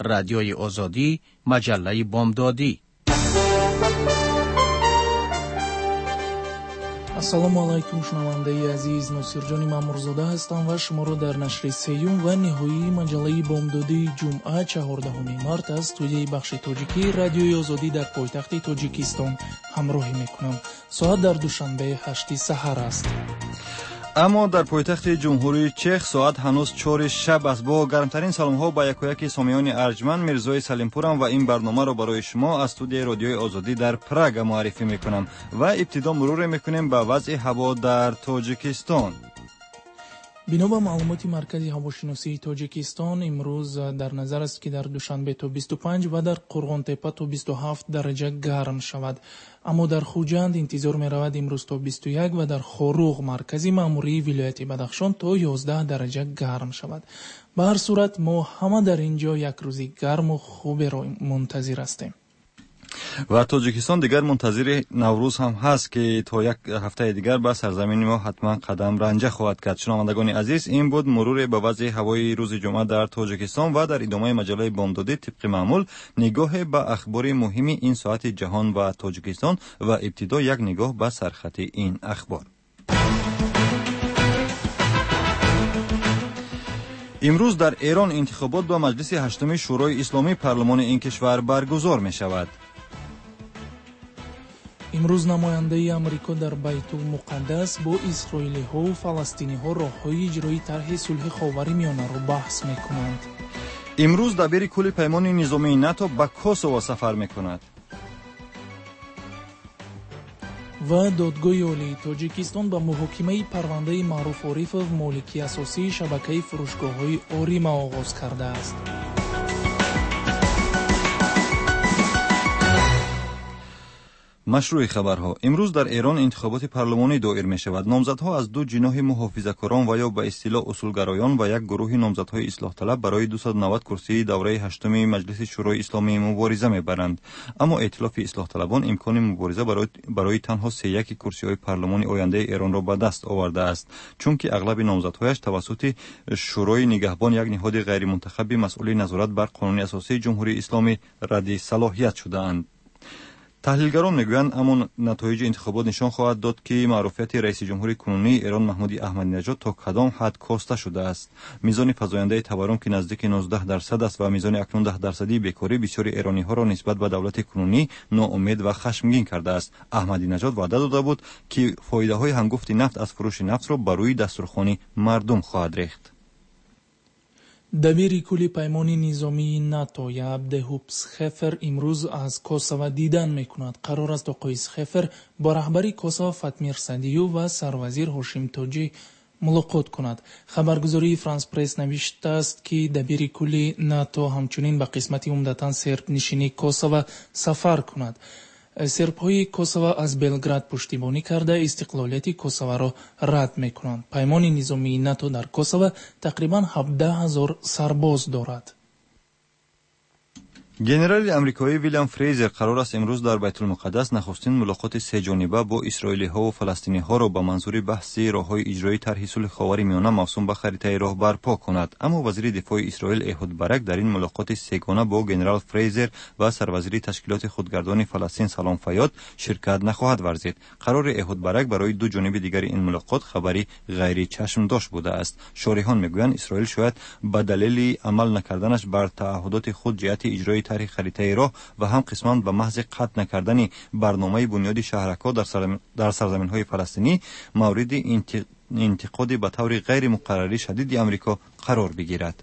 رادیوی آزادی، مجله بامدادی. ассалому алайкум шунавандаи азиз, носирҷони мамурзода ҳастам ва шуморо дар нашри сеюм ва ниҳоии маҷаллаи бомдодии ҷумъа 14 март аз студияи бахши тоҷикии радиои озодӣ дар пойтахти тоҷикистон ҳамроҳӣ мекунам. соат дар душанбе 8 саҳар аст. аммо дар пойтахти ҷумҳурии чех соат ҳанӯз 4 шаб аст. бо гармтарин саломҳо ба якояки сомиёни арҷманд, Мирзои Салимпурам ва ин барномаро барои шумо аз студияи радиои озодӣ дар Прага муаррифӣ мекунам ва ибтидо муруре мекунем ба вазъи ҳаво дар Тоҷикистон. бино ба маълумоти маркази ҳавошиносии тоҷикистон, имрӯз дар назар аст ки дар душанбе то 25 ва дар қурғонтепа то 27 дараҷа гарм шавад. аммо дар хуҷанд интизор меравад имрӯз то 21 ва дар хоруғ, маркази маъмурии вилояти Бадахшон, то 11 дараҷа гарм шавад. ба ҳар сурат мо ҳама дар ин ҷо як рӯзи гарму хуберо мунтазир ҳастем. ва Тоҷикистон дигар мунтазири Наврӯз ҳам ҳаст ки то як ҳафтаи дигар ба сарзамини мо ҳатман қадам ранҷа хоҳад кард. шунавандагони азиз, ин буд муруре ба вазъи ҳавои рӯзи ҷумъа дар Тоҷикистон ва дар идомаи маҷаллаи бомдодӣ тибқи маъмул нигоҳе ба ахбори муҳими ин соати ҷаҳон ва Тоҷикистон ва ибтидо як нигоҳ ба сархати ин ахбор. имрӯз дар Эрон интихобот ба маҷлиси 8 шӯрои исломии парлумони ин кишвар баргузор мешавад. имрӯз намояндаи амрико дар байтулмуқаддас бо исроилиҳо ва фаластиниҳо роҳҳои иҷрои тарҳи сулҳи ховари миёнаро баҳс мекунанд. имрӯз дабири кулли паймони низомии НАТО ба Косово сафар мекунад. ва додгоҳи олии Тоҷикистон ба муҳокимаи парвандаи Маъруф Орифов, молики асосии шабакаи фурӯшгоҳҳои Орима оғоз кардааст. машрӯи хабарҳо. имрӯз дар Эрон интихоботи парлумонӣ доир мешавад. номзадҳо аз ду ҷиноҳи муҳофизакорон ва ё ба истилоҳ усулгароён ва як гурӯҳи номзадҳои ислоҳталаб барои 290 курсии давраи 8 маҷлиси шӯрои исломӣ мубориза мебаранд. аммо эътилофи ислоҳталабон имкони мубориза барои танҳо 3 курсиҳои парлумони ояндаи Эронро ба даст овардааст, чунки аглаби номзадҳояш тавассути шӯрои нигаҳбон, як ниҳоди ғайримунтахаби масъули назорат бар қонуни асосии ҷумҳурии исломӣ, радди салоҳият шудаанд. таҳлилгарон мегӯянд аммо натоиҷи интихобот нишон хоҳад дод ки маъруфияти раиси ҷумҳури кунунии Эрон Маҳмуди Аҳмадинаҷод то кадом ҳад коста шудааст. мизони фазояндаи таворрум ки наздики 19% аст ва мизони акнун 10% бекорӣ бисёри эрониҳоро нисбат ба давлати кунунӣ ноумед ва хашмгин кардааст. Аҳмадинаҷод ваъда дода буд ки фоидаҳои ҳангуфти нафт аз фурӯши нафтро ба рӯи дастурхони мардум хоҳад рехт. дабири кулли паймони низомии НАТО Ябдеҳуб Схефер имрӯз аз Косово дидан мекунад. қарор аст оқои Схефер бо раҳбари Косово Фатмир Садиюв ва сарвазир Ҳошим Тоҷӣ мулоқот кунад. хабаргузории Франс Пресс навиштааст ки дабири кулли НАТО ҳамчунин ба қисмати умдатан сербнишини Косово сафар кунад. сербҳои Косово аз Белград пуштибонӣ карда истиқлолияти Косоворо рад мекунанд. паймони низомии НАТО дар Косово тақрибан 17,000 сарбоз дорад. генерали амрикоӣ Вилям Фрейзер қарор аст имрӯз дар Байтулмуқаддас нахустин мулоқоти сеҷониба бо исроилиҳо ва фаластиниҳоро ба манзури баҳси роҳҳои иҷрои тарҳи сулҳи ховари миёна мавсум ба харитаи роҳ барпо кунад. аммо вазири дифои Исроил Эҳуд Барак дар ин мулоқоти сегона бо генерал Фрейзер ва сарвазири ташкилоти худгардони Фаластин Салом Файёд ширкат нахоҳад варзид. қарори Эҳуд Барак барои ду ҷониби дигари ин мулоқот хабари ғайри чашмдош будааст. шориҳон мегӯянд Исроил шояд ба далели амал накарданаш бар таъҳудоти худ ҷиҳати иҷрои тарҳи харитаи роҳ ва ҳам қисман ба маҳзи қатъ накардани барномаи бунёди шаҳракҳо дар сарзаминҳои фаластинӣ мавриди интиқоди ба таври ғайримуқаррарӣ шадиди Амрико қарор бигирад.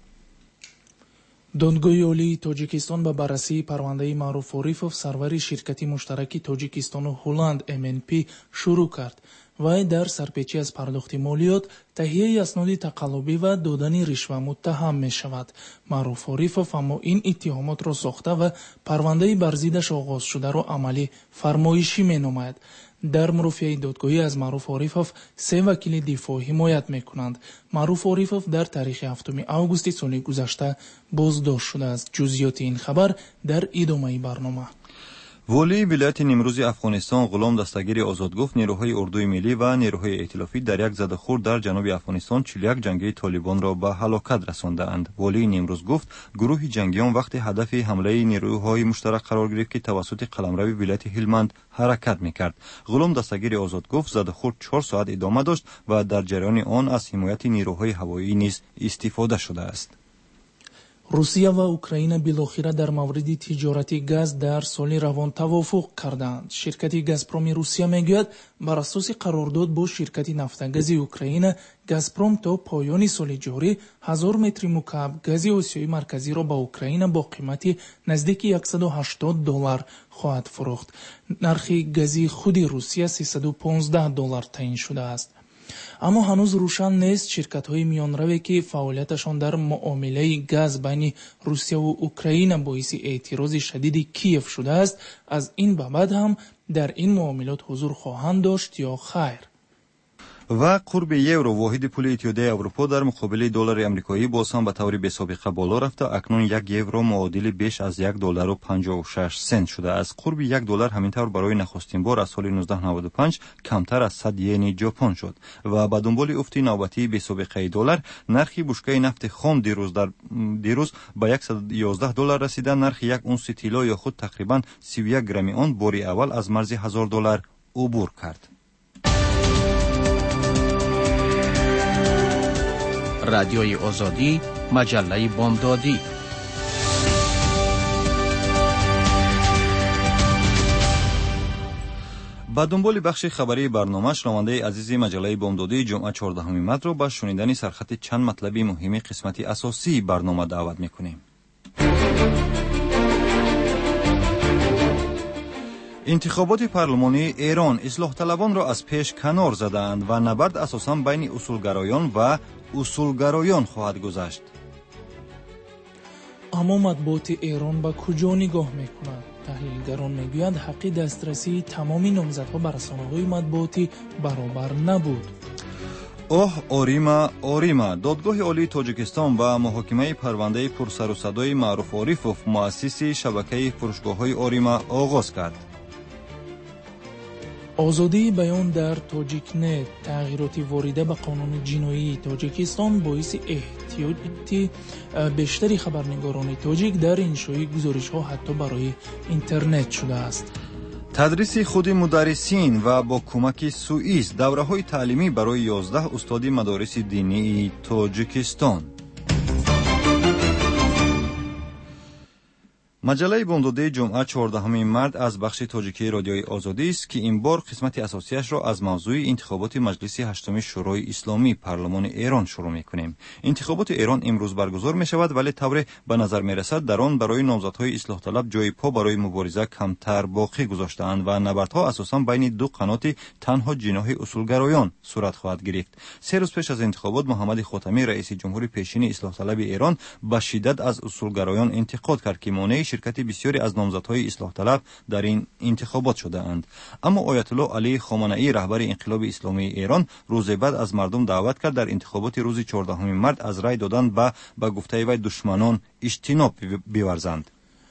додгоҳи олии Тоҷикистон ба баррасии парвандаи Маъруф Орифов, сарвари ширкати муштараки Тоҷикистону Ҳолланд МНП шурӯъ кард. вай дар сарпечӣ аз пардохти молиёт, таҳияи асноди тақаллубӣ ва додани ришва муттаҳам мешавад. Маъруф Орифов аммо ин иттиҳомотро сохта ва парвандаи бар зиддаш оғоз шударо амалӣ фармоишӣ меномад. дар мурофиаи додгоҳӣ аз Маъруф Орифов 3 вакили дифоъ ҳимоят мекунанд. Маъруф Орифов дар таърихи 7 августи соли гузашта боздошт шудааст. ҷузъиёти ин хабар дар идомаи барнома. والی ولایت نیمروز افغانستان غلام دستگیر آزاد گفت نیروهای اردوی ملی و نیروهای ائتلافی در یک زدخورد در جنوب افغانستان 41 جنگی طالبان را به هلاکت رساندند. والی نیمروز گفت گروه جنگیان وقتی هدف حمله نیروهای مشترک قرار گرفت که توسط قلمرو ولایت هلمند حرکت میکرد. غلام دستگیر آزاد گفت زدخورد 4 ساعت ادامه داشت و در جریان آن از حمایت نیروهای هوایی نیز استفاده شده است. روسیه و اوکراین بالاخره در مورد تجارت گاز در سال روان توافق کردند. شرکت گازپروم روسیه میگوید بر اساس قرارداد با شرکت نفتگاز اوکراین، گازپروم تا پایان سال جاری 1000 متر مکعب گاز آسیای مرکزی را به اوکراین با قیمت نزدیک $180 خواهد فروخت. نرخ گاز خود روسیه $315 تعیین شده است. اما هنوز روشن نیست شرکت‌های میانروی که فعالیتشان در معامله گاز بین روسیه و اوکراین باعث اعتراض شدید کیف شده است، از این به بعد هم در این معاملات حضور خواهند داشت یا خیر. و قرب یورو واحد پول اتحادیه اروپا در مقابل دلار آمریکایی باز هم به طور بی‌سابقه بالا رفته. اکنون 1 یورو معادل بیش از $1.56 شده است. قرب $1 همینطور برای نخستین بار از سال 1995 کمتر از 100 ین ژاپن شد و به دنبال افت نوبتی بی‌سابقه دلار، نرخ بشکه نفت خام دیروز به $111 رسیده. نرخ یک اونس طلا یا خود تقریبا 31 گرم آن بار اول از مرز $1000 عبور کرد. رادیوی آزادی، مجله بامدادی. با دنبال بخش خبری برنامه شنونده عزیز مجله بامدادی جمعه 14 مرداد را با شنیدن سرخط چند مطلب مهم قسمت اساسی برنامه دعوت میکنیم. انتخابات پارلمانی ایران اصلاح طلبان را از پیش کنار زدند و نبرد اساساً بین اصولگرایان و اصولگرایان خواهد گذشت. اما مطبوعات ایران به کجا نگاه میکند؟ تحلیلگران میگویند حق دسترسی تمامی نامزدها به رسانه‌های مطبوعاتی برابر نبود. آریما دادگاه عالی تاجیکستان و محاکمه پرونده پرسر و صدای معروف عارفوف مؤسس شبکه فروشگاه‌های آریما آغاز کرد. آزادی بیان در تاجیکنت، تغییرات وارده به قانون جنایی تاجیکستان باعث احتیاج بیشتری خبرنگاران تاجیک در انشای گزارش‌ها حتی برای اینترنت شده است. تدریس خود مدرسین و با کمک سوئیس دوره‌های تعلیمی برای 11 استاد مدارس دینی تاجیکستان. مجله بامدادی جمعه 14 مرداد از بخش تاجیکی رادیوی آزادی است که این بار قسمت اساسیش را از موضوع انتخابات مجلس هشتم شورای اسلامی پارلمان ایران شروع می‌کنیم. انتخابات ایران امروز برگزار می‌شود، ولی طور به نظر می‌رسد در آن برای نامزدهای اصلاح طلب جای پا برای مبارزه کمتر باقی گذاشته‌اند و نبردها اساساً بین دو قنات تنها جناح اصولگرایان صورت خواهد گرفت. 3 روز پیش از انتخابات محمد خاتمی رئیس جمهور پیشین اصلاح طلب ایران به شدت از اصولگرایان انتقاد کرد که مانع شرکت بسیاری از نامزدهای اصلاح طلب در این انتخابات شده اند. اما آیت الله علی خامنه‌ای رهبر انقلاب اسلامی ایران روز بعد از مردم دعوت کرد در انتخابات روز 14 مرداد از رای دادن به گفته وی دشمنان اجتناب بیورزند.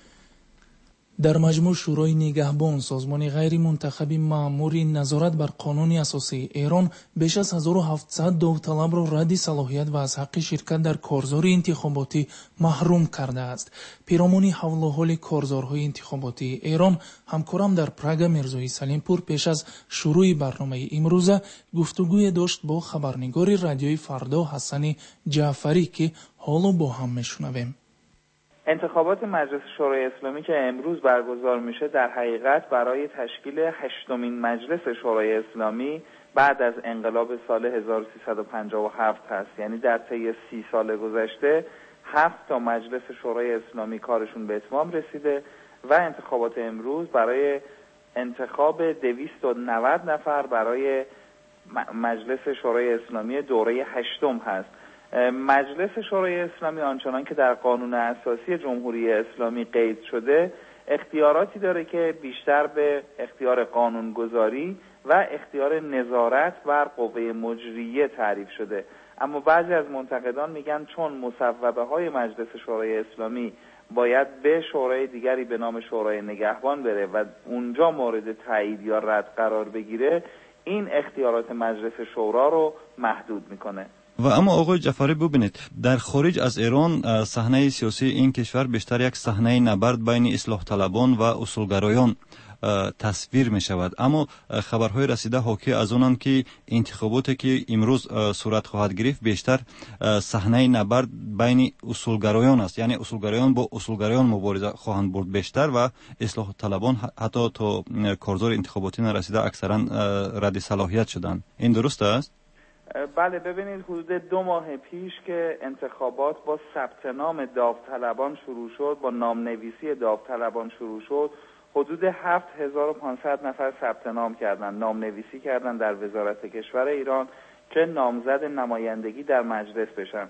در مجموع شورای نگهبان سازمان غیر منتخب مأمور نظارت بر قانون اساسی ایران بیش از 1700 داوطلب را رد صلاحیت و از حق شرکت در کارزار انتخاباتی محروم کرده است. پیرامون حول و حال کارزارهای انتخاباتی ایران، همکارم در پراگ میرزای سلیمپور پیش از شروع برنامه امروزه گفتگوی داشت با خبرنگار رادیوی فردا حسن جعفری که حالا با هم میشنویم. انتخابات مجلس شورای اسلامی که امروز برگزار میشه در حقیقت برای تشکیل 8مین مجلس شورای اسلامی بعد از انقلاب سال 1357 هست. یعنی در طی 30 سال گذشته 7 تا مجلس شورای اسلامی کارشون به اتمام رسیده و انتخابات امروز برای انتخاب 290 نفر برای مجلس شورای اسلامی دوره 8 هست. مجلس شورای اسلامی آنچنان که در قانون اساسی جمهوری اسلامی قید شده اختیاراتی داره که بیشتر به اختیار قانونگذاری و اختیار نظارت بر قوه مجریه تعریف شده. اما بعضی از منتقدان میگن چون مصوبه های مجلس شورای اسلامی باید به شورای دیگری به نام شورای نگهبان بره و اونجا مورد تایید یا رد قرار بگیره، این اختیارات مجلس شورا رو محدود میکنه. و اما آقای جعفری ببینید، در خارج از ایران صحنه سیاسی این کشور بیشتر یک صحنه نبرد بین اصلاح طلبان و اصولگرایان تصویر می شود. اما خبرهای رسیده حاکی از اونند که انتخاباتی که امروز صورت خواهد گرفت بیشتر صحنه نبرد بین اصولگرایان است، یعنی اصولگرایان با اصولگرایان مبارزه خواهند برد بیشتر و اصلاح طلبان حتی تا کارزار انتخاباتی نرسیده اکثرا رد صلاحیت شدند. این درست است؟ بله، ببینید حدود 2 ماه پیش که انتخابات با ثبت نام داوطلبان شروع شد، با نامنویسی داوطلبان شروع شد، حدود 7500 نفر ثبت نام کردند، نامنویسی کردند در وزارت کشور ایران که نامزد نمایندگی در مجلس بشن.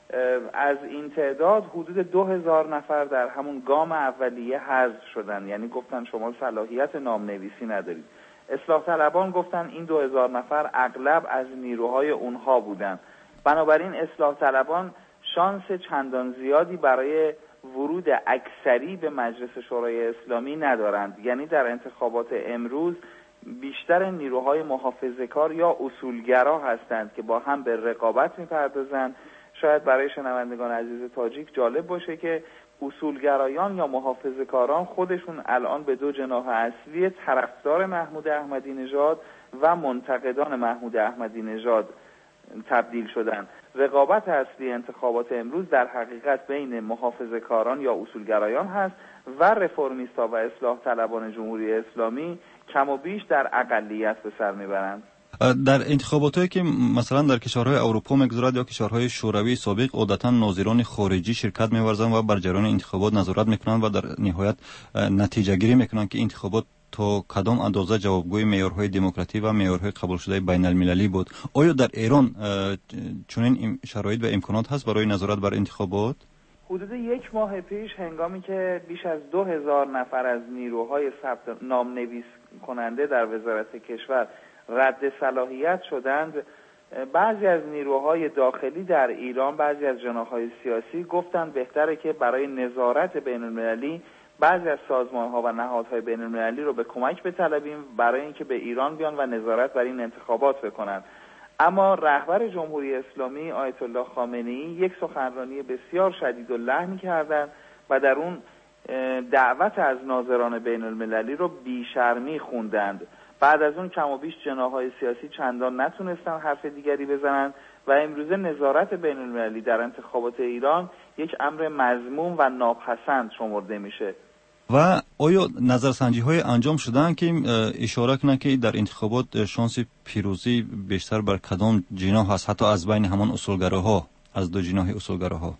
از این تعداد حدود 2000 نفر در همون گام اولیه حذف شدن، یعنی گفتن شما صلاحیت نامنویسی ندارید. اصلاح طلبان گفتن این 2000 نفر اغلب از نیروهای اونها بودن، بنابراین اصلاح طلبان شانس چندان زیادی برای ورود اکثری به مجلس شورای اسلامی ندارند. یعنی در انتخابات امروز بیشتر نیروهای محافظه‌کار یا اصولگرا هستند که با هم به رقابت می‌پردازند. شاید برای شنوندگان عزیز تاجیک جالب باشه که اصولگرایان یا محافظه‌کاران خودشون الان به 2 جناح اصلی طرفدار محمود احمدی نژاد و منتقدان محمود احمدی نژاد تبدیل شدن. رقابت اصلی انتخابات امروز در حقیقت بین محافظه‌کاران یا اصولگرایان هست و رفرمیست‌ها و اصلاح طلبان جمهوری اسلامی کم و بیش در اقلیت به سر میبرند. در انتخاباتی که مثلا در کشورهای اروپا میگذرد یا کشورهای شوروی سابق، عادتا ناظران خارجی شرکت می‌ورزند و بر جریان انتخابات نظارت میکنند و در نهایت نتیجه گیری میکنند که انتخابات تا کدام اندازه جوابگوی معیارهای دموکراسی و معیارهای قبول شده بین المللی بود. آیا در ایران چنین شرایط و امکانات هست برای نظارت بر انتخابات؟ حدود 1 ماه پیش هنگامی که بیش از 2000 نفر از نیروهای ثبت نام‌نویس کننده در وزارت کشور رد صلاحیت شدند، بعضی از نیروهای داخلی در ایران، بعضی از جناح‌های سیاسی گفتند بهتره که برای نظارت بین‌المللی بعضی از سازمان‌ها و نهادهای بین‌المللی رو به کمک بطلبیم برای اینکه به ایران بیان و نظارت بر این انتخابات بکنن. اما رهبر جمهوری اسلامی آیت الله خامنه‌ای یک سخنرانی بسیار شدید و لحنی کردند و در اون دعوت از ناظران بین‌المللی رو بی‌شرمی خوندند. بعد از اون کم و بیش جناح‌های سیاسی چندان نتونستن حرف دیگری بزنن و امروزه نظارت بین‌المللی در انتخابات ایران یک امر مذموم و ناپسند شمرده میشه. و آیا نظرسنجی‌های انجام شدن که اشاره کنن که در انتخابات شانس پیروزی بیشتر بر کدام جناح هست، حتی از بین همان اصولگراها، از 2 جناح اصولگراها؟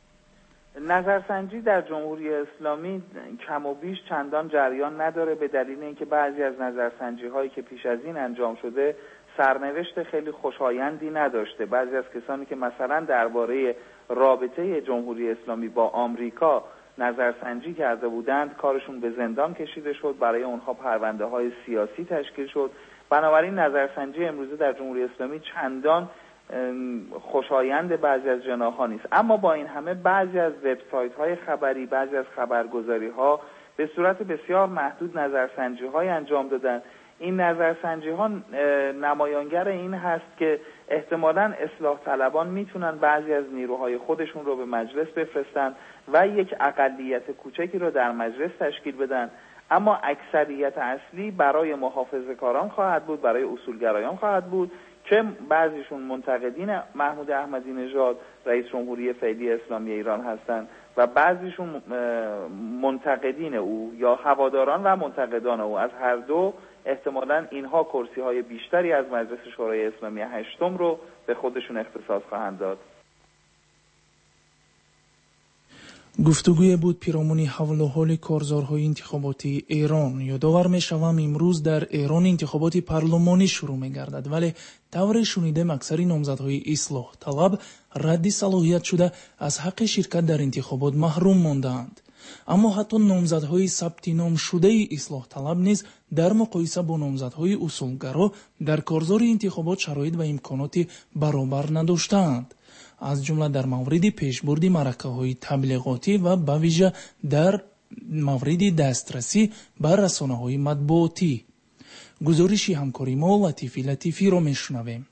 نظرسنجی در جمهوری اسلامی کم و بیش چندان جریان نداره، به دلیل اینکه بعضی از نظرسنجی‌هایی که پیش از این انجام شده سرنوشت خیلی خوشایندی نداشته. بعضی از کسانی که مثلا درباره رابطه جمهوری اسلامی با آمریکا نظرسنجی کرده بودند کارشون به زندان کشیده شد، برای اونها پرونده‌های سیاسی تشکیل شد. بنابراین نظرسنجی امروزه در جمهوری اسلامی چندان خوشایند بعضی از جناح‌ها نیست. اما با این همه بعضی از وبسایت‌های خبری، بعضی از خبرگزاری‌ها به صورت بسیار محدود نظرسنجی‌های انجام دادن. این نظرسنجی‌ها نمایانگر این هست که احتمالاً اصلاح طلبان میتونن بعضی از نیروهای خودشون رو به مجلس بفرستن و یک اقلیت کوچکی رو در مجلس تشکیل بدن، اما اکثریت اصلی برای محافظه‌کاران خواهد بود، برای اصولگرایان خواهد بود که بعضیشون منتقدین محمود احمدی نژاد رئیس جمهوری فعلی اسلامی ایران هستند و بعضیشون منتقدین او یا هواداران و منتقدان او. از هر دو احتمالاً اینها کرسی‌های بیشتری از مجلس شورای اسلامی 8 رو به خودشون اختصاص خواهند داد. گفتگوی بود پیرامون حول و حال کارزارهای انتخاباتی ایران. یادآور می‌شوم امروز در ایران انتخابات پارلمانی شروع می‌گردد، ولی طور شنیدم اکثر نامزدهای اصلاح طلب رد صلاحیت شده از حق شرکت در انتخابات محروم ماندند. اما حتی نامزدهای ثبت نام شده اصلاح طلب نیز در مقایسه با نامزدهای اصولگرا در کارزار انتخابات شرایط و امکانات برابر نداشتند. аз ҷумла дар мавриди пешбурди маъракаҳои таблиғотӣ ва ба вижа дар мавриди дастрасӣ ба расонаҳои матбуотӣ. гузориши ҳамкори мо латифи латифиро мешунавем.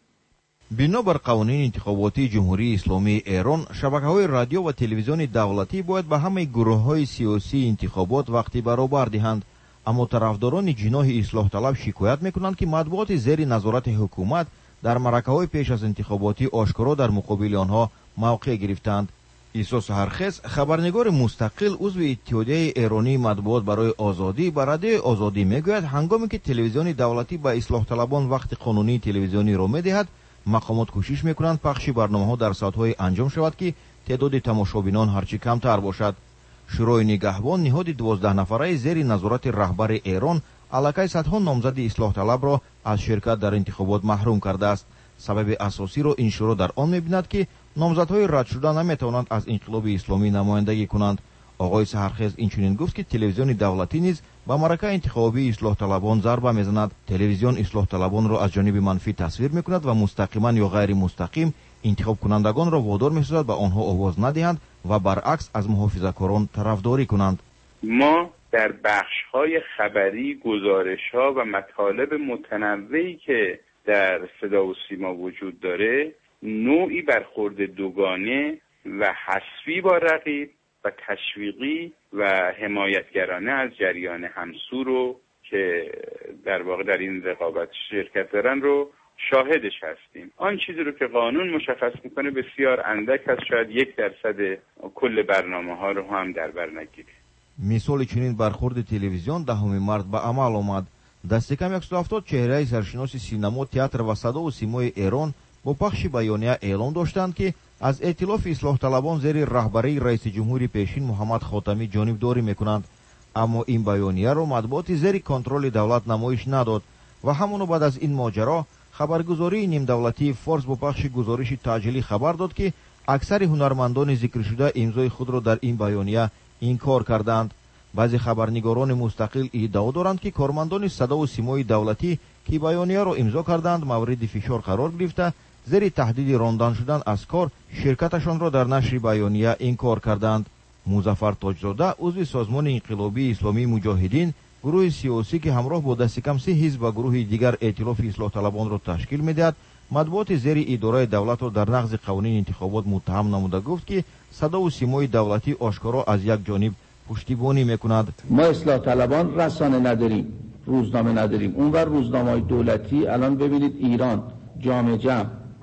бинобар қавонини интихоботии ҷумҳурии исломии эрон, шабакаҳои радио ва телевизиони давлатӣ бояд ба ҳамаи гурӯҳҳои сиёсии интихобот вақти баробар диҳанд. аммо тарафдорони ҷиноҳи ислоҳталаб шикоят мекунанд, ки матбуоти зери назорати ҳукумат дар маъракаҳои пеш аз интихоботӣ ошкоро дар муқобили онҳо мавқеъ гирифтанд. исо саҳархез, хабарнигори мустақил, узви иттиҳодияи эронии матбуот барои озодӣ, ба радиои озодӣ мегӯяд, ҳангоме ки телевизиони давлатӣ ба ислоҳталабон вақти қонунии телевизиониро медиҳад, мақомот кӯшиш мекунанд пахши барномаҳо дар соатҳое анҷом шавад, ки теъдоди тамошобинон ҳарчи камтар бошад. шӯрои нигаҳбон, ниҳоди 12 нафараи зери назорати раҳбари Эрон, аллакай садҳо номзади ислоҳталабро аз ширкат дар интихобот маҳрум кардааст. сабаби асосиро ин шӯро дар он мебинад, ки номзадҳои радшуда наметавонанд аз инқилоби исломӣ намояндагӣ кунанд. оғои саҳархез инчунин гуфт, ки телевизиони давлатӣ низ ба маъракаи интихобии ислоҳталабон зарба мезанад. телевизион ислоҳталабонро аз ҷониби манфӣ тасвир мекунад ва мустақиман ё ғайримустақим интихобкунандагонро водор месозад ба онҳо овоз надиҳанд ва баръакс аз муҳофизакорон тарафдорӣ کنند. ما در بخش‌های خبری، گزارش‌ها و مطالب متنوعی که در صدا و سیما وجود داره، نوعی برخورد دوگانه و حسبی با رقیب و تشویقی و حمایتگرانه از جریان همسو رو که در واقع در این رقابت شرکت دارن رو شاهدش هستیم. آن چیزی رو که قانون مشخص میکنه بسیار اندک هست، شاید 1% کل برنامه ها رو هم در بر نگیره. мисоли чунин бархурди телевизион 10 март ба амал омад. дасти кам 170 чеҳраи саршиноси синамо, театр ва садову симои Эрон бо пахши байония эълон доштанд, ки аз эътилофи ислоҳталабон зери раҳбарии раиси ҷумҳури пешин Муҳаммад Хотамӣ ҷонибдорӣ мекунанд. аммо ин байонияро матбуоти зери контроли давлат намоиш надод ва ҳамоно баъд аз ин моҷаро хабаргузории нимдавлатии Форс бо пахши гузориши таъҷилӣ хабар дод, ки аксари ҳунармандони зикршуда имзои худро дар ин байония инкор карданд. баъзе хабарнигорони мустақил иддао доранд, ки кормандони садову симои давлатӣ, ки байонияро имзо карданд, мавриди фишор қарор гирифта, зери таҳдиди рондан шудан аз кор ширкаташонро дар нашри байония инкор карданд. музаффар тоҷзода, узви созмони инқилобии исломии муҷоҳидин, гурӯҳи сиёсӣ, ки ҳамроҳ бо дасти кам 30 ҳизб ва гурӯҳи дигар эътилофи ислоҳталабонро ташкил медиҳад, матбуоти зери идораи давлатро дар нақзи қавонини интихобот муттаҳам намуда гуфт, ки садову симои давлатӣ ошкоро аз як ҷониб пуштибонӣ мекунад. ما اصلاح طلبان رسانه نداریم، روزنامه نداریم. اونور روزنامه‌های دولتی الان ببینید ایران، جام جم،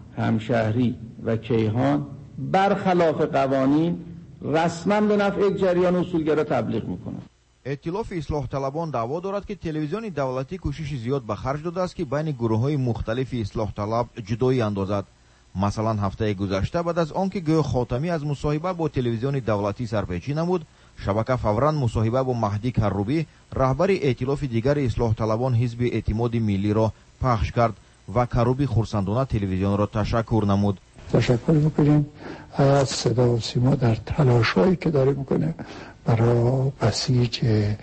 همشهری و کیهان برخلاف قوانین رسما به نفع یک جریان اصولگرا تبلیغ میکنن. اطلاف اصلاح طلبان دعوا دارد که تلویزیون دولتی کوشش زیاد به خرج داده است که بین گروه‌های مختلف اصلاح طلب جدایی اندازد. مثلا هفته گذشته بعد از آنکه گوی خاتمی از مصاحبه با تلویزیون دولتی سرپیچی نمود، شبکه فوراً مصاحبه با مهدی کروبی، رهبر ائتلاف دیگر اصلاح طلبان حزب اعتماد ملی را پخش کرد و کروبی خرسندانه تلویزیون را تشکر نمود. تشکر میکنیم از صدا و سیما در تلاشایی که داره میکنه برای بسیج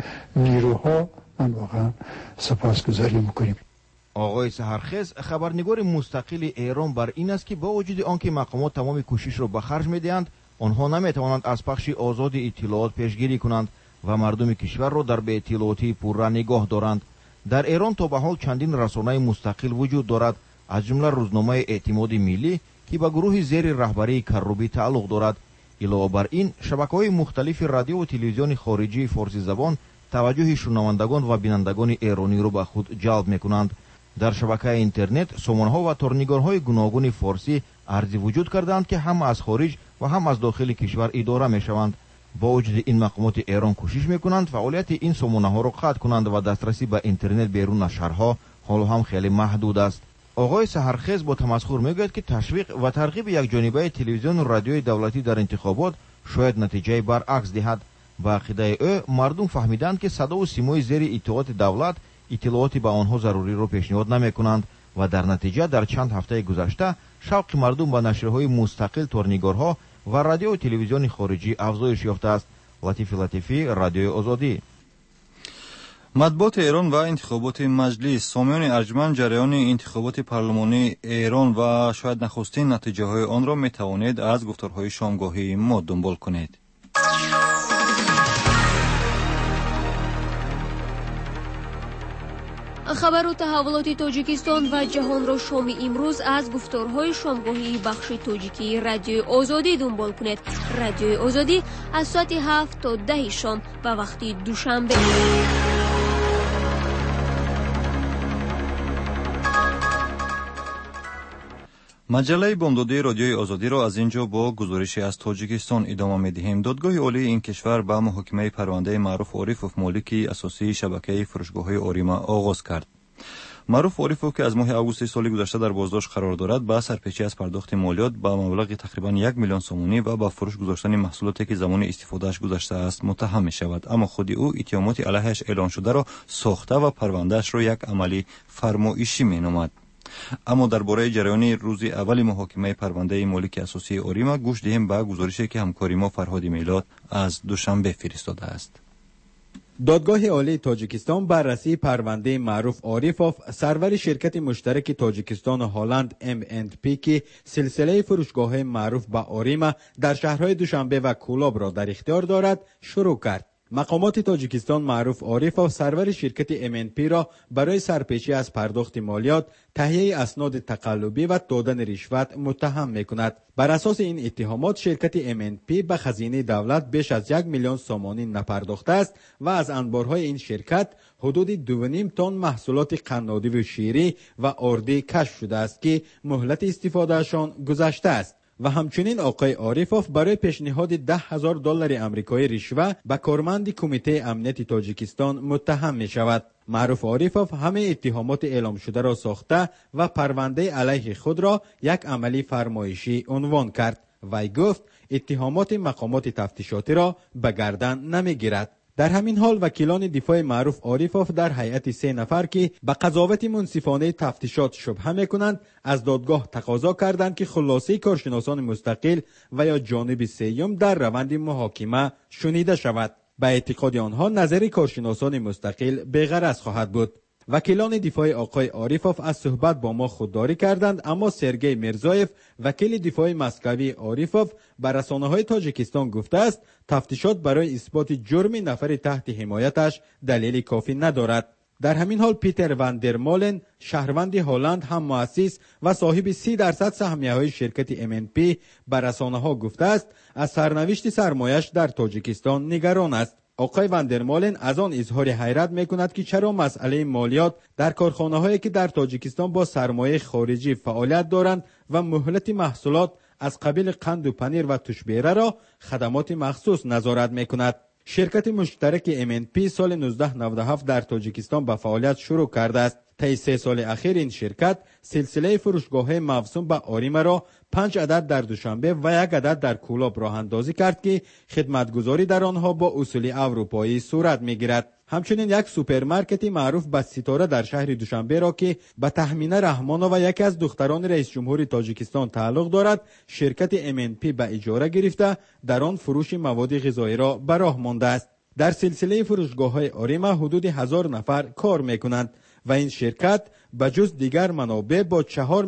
نیروها. من واقعا سپاسگزاری میکنیم. آقای سحرخیز، خبرنگار مستقل ایران، بر این است که با وجود آنکه مقامات تمام کوشش را به خرج میدهند، آنها نمیتوانند از پخش آزاد اطلاعات پیشگیری کنند و مردم کشور را در به اطلاعاتی پررو نگاه دارند. در ایران تا به حال چندین رسانه مستقل وجود دارد، از جمله روزنامه اعتماد ملی که به گروه زیر رهبری کروبی تعلق دارد. علاوه بر این، شبکه‌های مختلف رادیو و تلویزیون خارجی فارسی زبان توجه شنوندگان و بینندگان ایرانی را به خود جلب می‌کنند. در شبکه اینترنت سامانه‌ها و تورنیگارهای گوناگون فارسی عرضی وجود کردند که هم از خارج و هم از داخل کشور اداره می‌شوند. با وجود این، مقامات ایران کوشش می‌کنند فعالیت این سامانه‌ها را قطع کنند و دسترسی به اینترنت بیرون از شهرها حالا هم خیلی محدود است. آقای سحرخیز با تمسخر میگوید که تشویق و ترغیب یک جانبه تلویزیون و رادیوی دولتی در انتخابات شاید نتیجه برعکس دهد. با عقیده او، مردم فهمیدند که صدا و سیمای زیر اطاعت دولت اطلاعاتی به آنها ضروری را پیشنهاد نمی‌کنند و در نتیجه در چند هفته گذشته شوق مردم به نشرهای مستقل، تورنیگارها و رادیو و تلویزیون خارجی افزایش یافته است. لطیفی، رادیوی آزادی. матбуоти эрон ва интихоботи маҷлис. сомиёни арҷманд ҷараёни интихоботи парлумонии эрон ва шояд нахустин натиҷаҳои онро метавонед аз гуфторҳои шомгоҳии мо дунбол кунед. хабару таҳаввулоти тоҷикистон ва ҷаҳонро шоми имрӯз аз гуфторҳои шомгоҳии бахши тоҷикии радиои озодӣ дунбол кунед. радиои озодӣ аз соати 7 то 10 шом ба вақти душанбе. маҷаллаи бомдодии радиои озодиро аз ин ҷо бо гузорише аз тоҷикистон идома медиҳем. додгоҳи олии ин кишвар ба муҳокимаи парвандаи маъруф орифов молики асосии шабакаи фурӯшгоҳҳои Орима оғоз кард. маъруф орифов ки аз моҳи августи соли гузашта дар боздошт қарор дорад, ба сарпечӣ аз пардохти молиёт ба маблағи тақрибан 1 миллион сомонӣ ва ба фурӯш гузоштани маҳсулоте ки замони истифодааш гузаштааст муттаҳам мешавад. аммо худи ӯ иттиҳомоти алайҳаш эълоншударо сохта ва парвандаашро як амали фармоишӣ меномад. аммо дар бораи ҷараёни рӯзи аввали муҳокимаи парвандаи молики асосии Орима гӯш диҳем ба гузорише ки ҳамкори мо Фарҳоди Милод аз Душанбе фиристодааст. додгоҳи олии тоҷикистон баррасии парвандаи маъруф Орифов, сарвари ширкати муштараки Тоҷикистону Ҳолланд M&P ки силсилаи фурӯшгоҳҳои маъруф ба Орима дар шаҳрҳои Душанбе ва Кӯлобро дар ихтиёр дорад, шурӯъ кард. мақомоти Тоҷикистон маъруф Орифов сарвари ширкати M&P-ро барои сарпешӣ аз пардохти молиёт, таҳияи асноди тақаллубӣ ва додани ришват муттаҳам мекунад. бар асоси ин иттиҳомот ширкати M&P ба хазинаи давлат беш аз 1 миллион сомонӣ напардохтааст ва аз анборҳои ин ширкат ҳудуди 2.5 тонн маҳсулоти қаннодиву ширӣ ва ордӣ кашф шудааст ки муҳлати истифодаашон гузаштааст. و همچنین آقای آریفوف برای پیشنهاد $10,000 آمریکایی رشوه به کارمند کمیته امنیت تاجیکستان متهم می شود. معروف آریفوف همه اتهامات اعلام شده را ساخته و پرونده علیه خود را یک عملی فرمایشی عنوان کرد. وی گفت اتهامات مقامات تفتیشاتی را به گردن نمی گیرد. در همین حال وکیلان دفاع معروف آریفوف در هیئت 3 نفر که به قضاوت منصفانه تفتیشات شبهه میکنند از دادگاه تقاضا کردند که خلاصه کارشناسان مستقل و یا جانب سیوم در روند محاکمه شنیده شود. به اعتقاد آنها نظر کارشناسان مستقل بی‌غرض خواهد بود. وکیلان دفاع آقای آریفوف از صحبت با ما خودداری کردند، اما سرگئی میرزایف وکیل دفاع مسکوی آریفوف به رسانه‌های تاجیکستان گفته است تفتیشات برای اثبات جرم نفر تحت حمایتش دلیل کافی ندارد. در همین حال پیتر واندرمالن شهروند هلند هم مؤسس و صاحب 30% سهمیه‌های شرکت M&P به رسانه‌ها گفته است از سرنوشت سرمایه‌اش در تاجیکستان نگران است. آقای واندرمالن از آن اظهار حیرت میکند که چرا مسئله مالیات در کارخانه‌هایی که در تاجیکستان با سرمایه خارجی فعالیت دارند و مهلت محصولات از قبیل قند و پنیر و توشبیره را خدمات مخصوص نظارت میکند. شرکت مشترک M&P سال 1997 در تاجیکستان به فعالیت شروع کرده است. طی 3 سال اخیر این شرکت سلسله فروشگاه‌های موسوم به آریما را 5 عدد در دوشنبه و 1 عدد در کولاب راه اندازی کرد که خدمتگزاری در آنها با اصول اروپایی صورت می‌گیرد. همچنین یک سوپرمارکت معروف به ستاره در شهر دوشنبه را که به تحمینه رحمانووا یکی از دختران رئیس جمهور تاجیکستان تعلق دارد، شرکت M&P به اجاره گرفته در آن فروش مواد غذایی را به راه مانده است. در سلسله فروشگاه‌های آریما حدود 1000 نفر کار می‌کنند و این شرکت بجز دیگر منابع با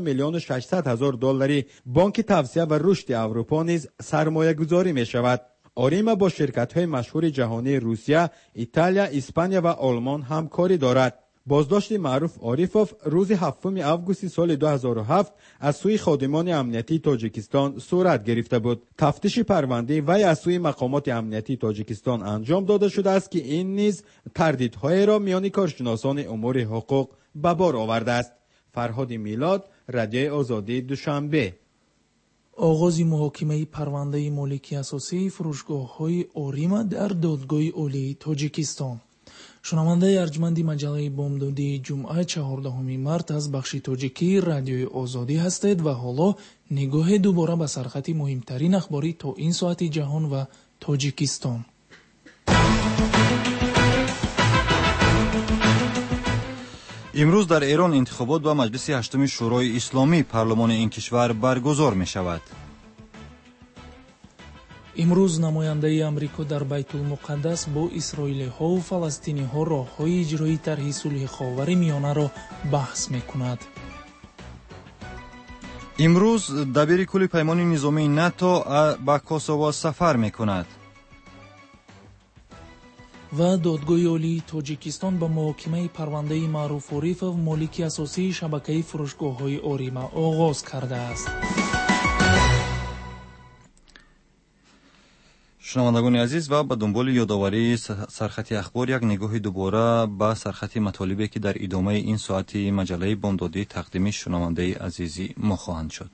$4,600,000 بانک توسعه و رشد اروپا نیز سرمایه گذاری می شود. آریما با شرکت‌های مشهور جهانی روسیه، ایتالیا، اسپانیا و آلمان همکاری دارد. بازداشت معروف آریفوف روز 7 آگوست سال 2007 از سوی خادمان امنیتی تاجیکستان صورت گرفته بود. تفتیش پرونده وی از سوی مقامات امنیتی تاجیکستان انجام داده شده است که این نیز تردیدهای را میان کارشناسان امور حقوق به بار آورده است. فرهاد میلاد، رادیوی آزادی، دوشنبه. آغاز محاکمه پرونده مالکی اساسی فروشگاه‌های آریما در دادگاه عالی تاجیکستان. شنونده ارجمندی مجله بامدادی جمعه 14 مارت از بخش تاجیکی رادیوی آزادی هستید و حالا نگاه دوباره به سرخط مهمترین اخباری تا این ساعت جهان و تاجیکستان. امروز در ایران انتخابات به مجلس هشتم شورای اسلامی پارلمان این کشور برگزار می شود. имрӯз намояндаи амрико дар байтулмуқаддас бо исроилиҳо ва фаластиниҳо роҳҳои иҷрои тарҳи сулҳи хоҳвари миёнаро баҳс мекунад. имрӯз дабири кулли паймони низомии нато ба Косово сафар мекунад. ва додгоҳи олии тоҷикистон ба муҳокимаи парвандаи Маъруф Орифов, молики асосии шабакаи фурӯшгоҳҳои Орима, оғоз кардааст. шунавандагони азиз, ва ба дунболи ёдоварии сархати ахбор як нигоҳи дубора ба сархати матолибе ки дар идомаи ин соати маҷаллаи бомдодӣ тақдими шунавандаи азизи мо хоҳанд шуд.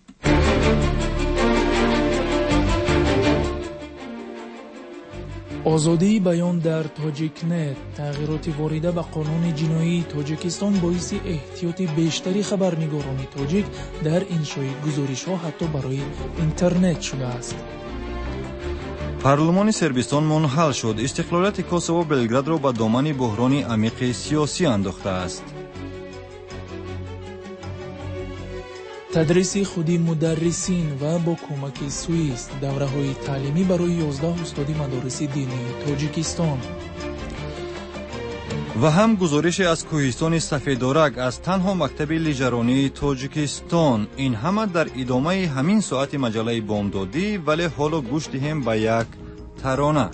озодии баён дар Тоҷикнет. тағйироти ворида ба қонуни ҷиноии Тоҷикистон боиси эҳтиёти бештари хабарнигорони тоҷик дар иншои гузоришҳо ҳатто барои интернет шудааст. парлумони Сербистон мунҳал шуд. истиқлолияти Косово Белградро ба домани буҳрони амиқи сиёсӣ андохтааст. тадриси худи мударрисин ва бо кӯмаки Суис давраҳои таълимӣ барои 11 устоди мадориси динии Тоҷикистон. ва ҳам гузорише аз кӯҳистони Сафедорак аз танҳо мактаби лижаронии Тоҷикистон. ин ҳама дар идомаи ҳамин соати маҷаллаи бомдодӣ, вале ҳоло гӯш диҳем ба як тарона.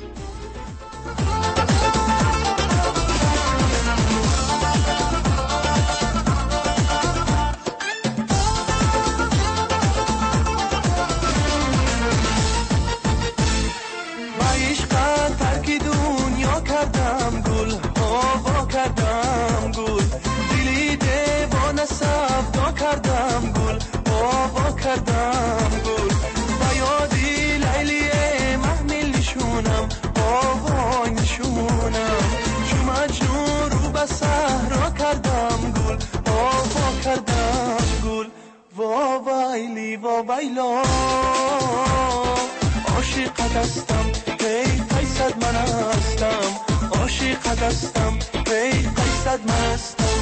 عاشقت هستم قیصد من هستم عاشقت هستم قیصد من هستم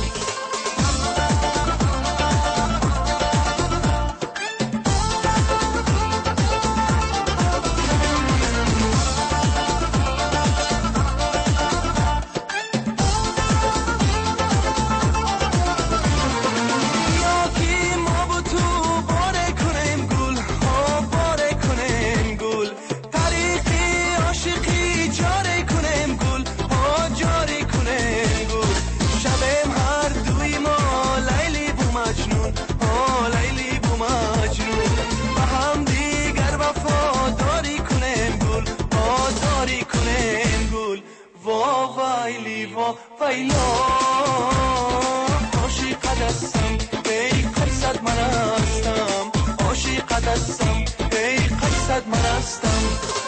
عاشقت هستم قیصد من هستم عاشقت هستم قیصد من هستم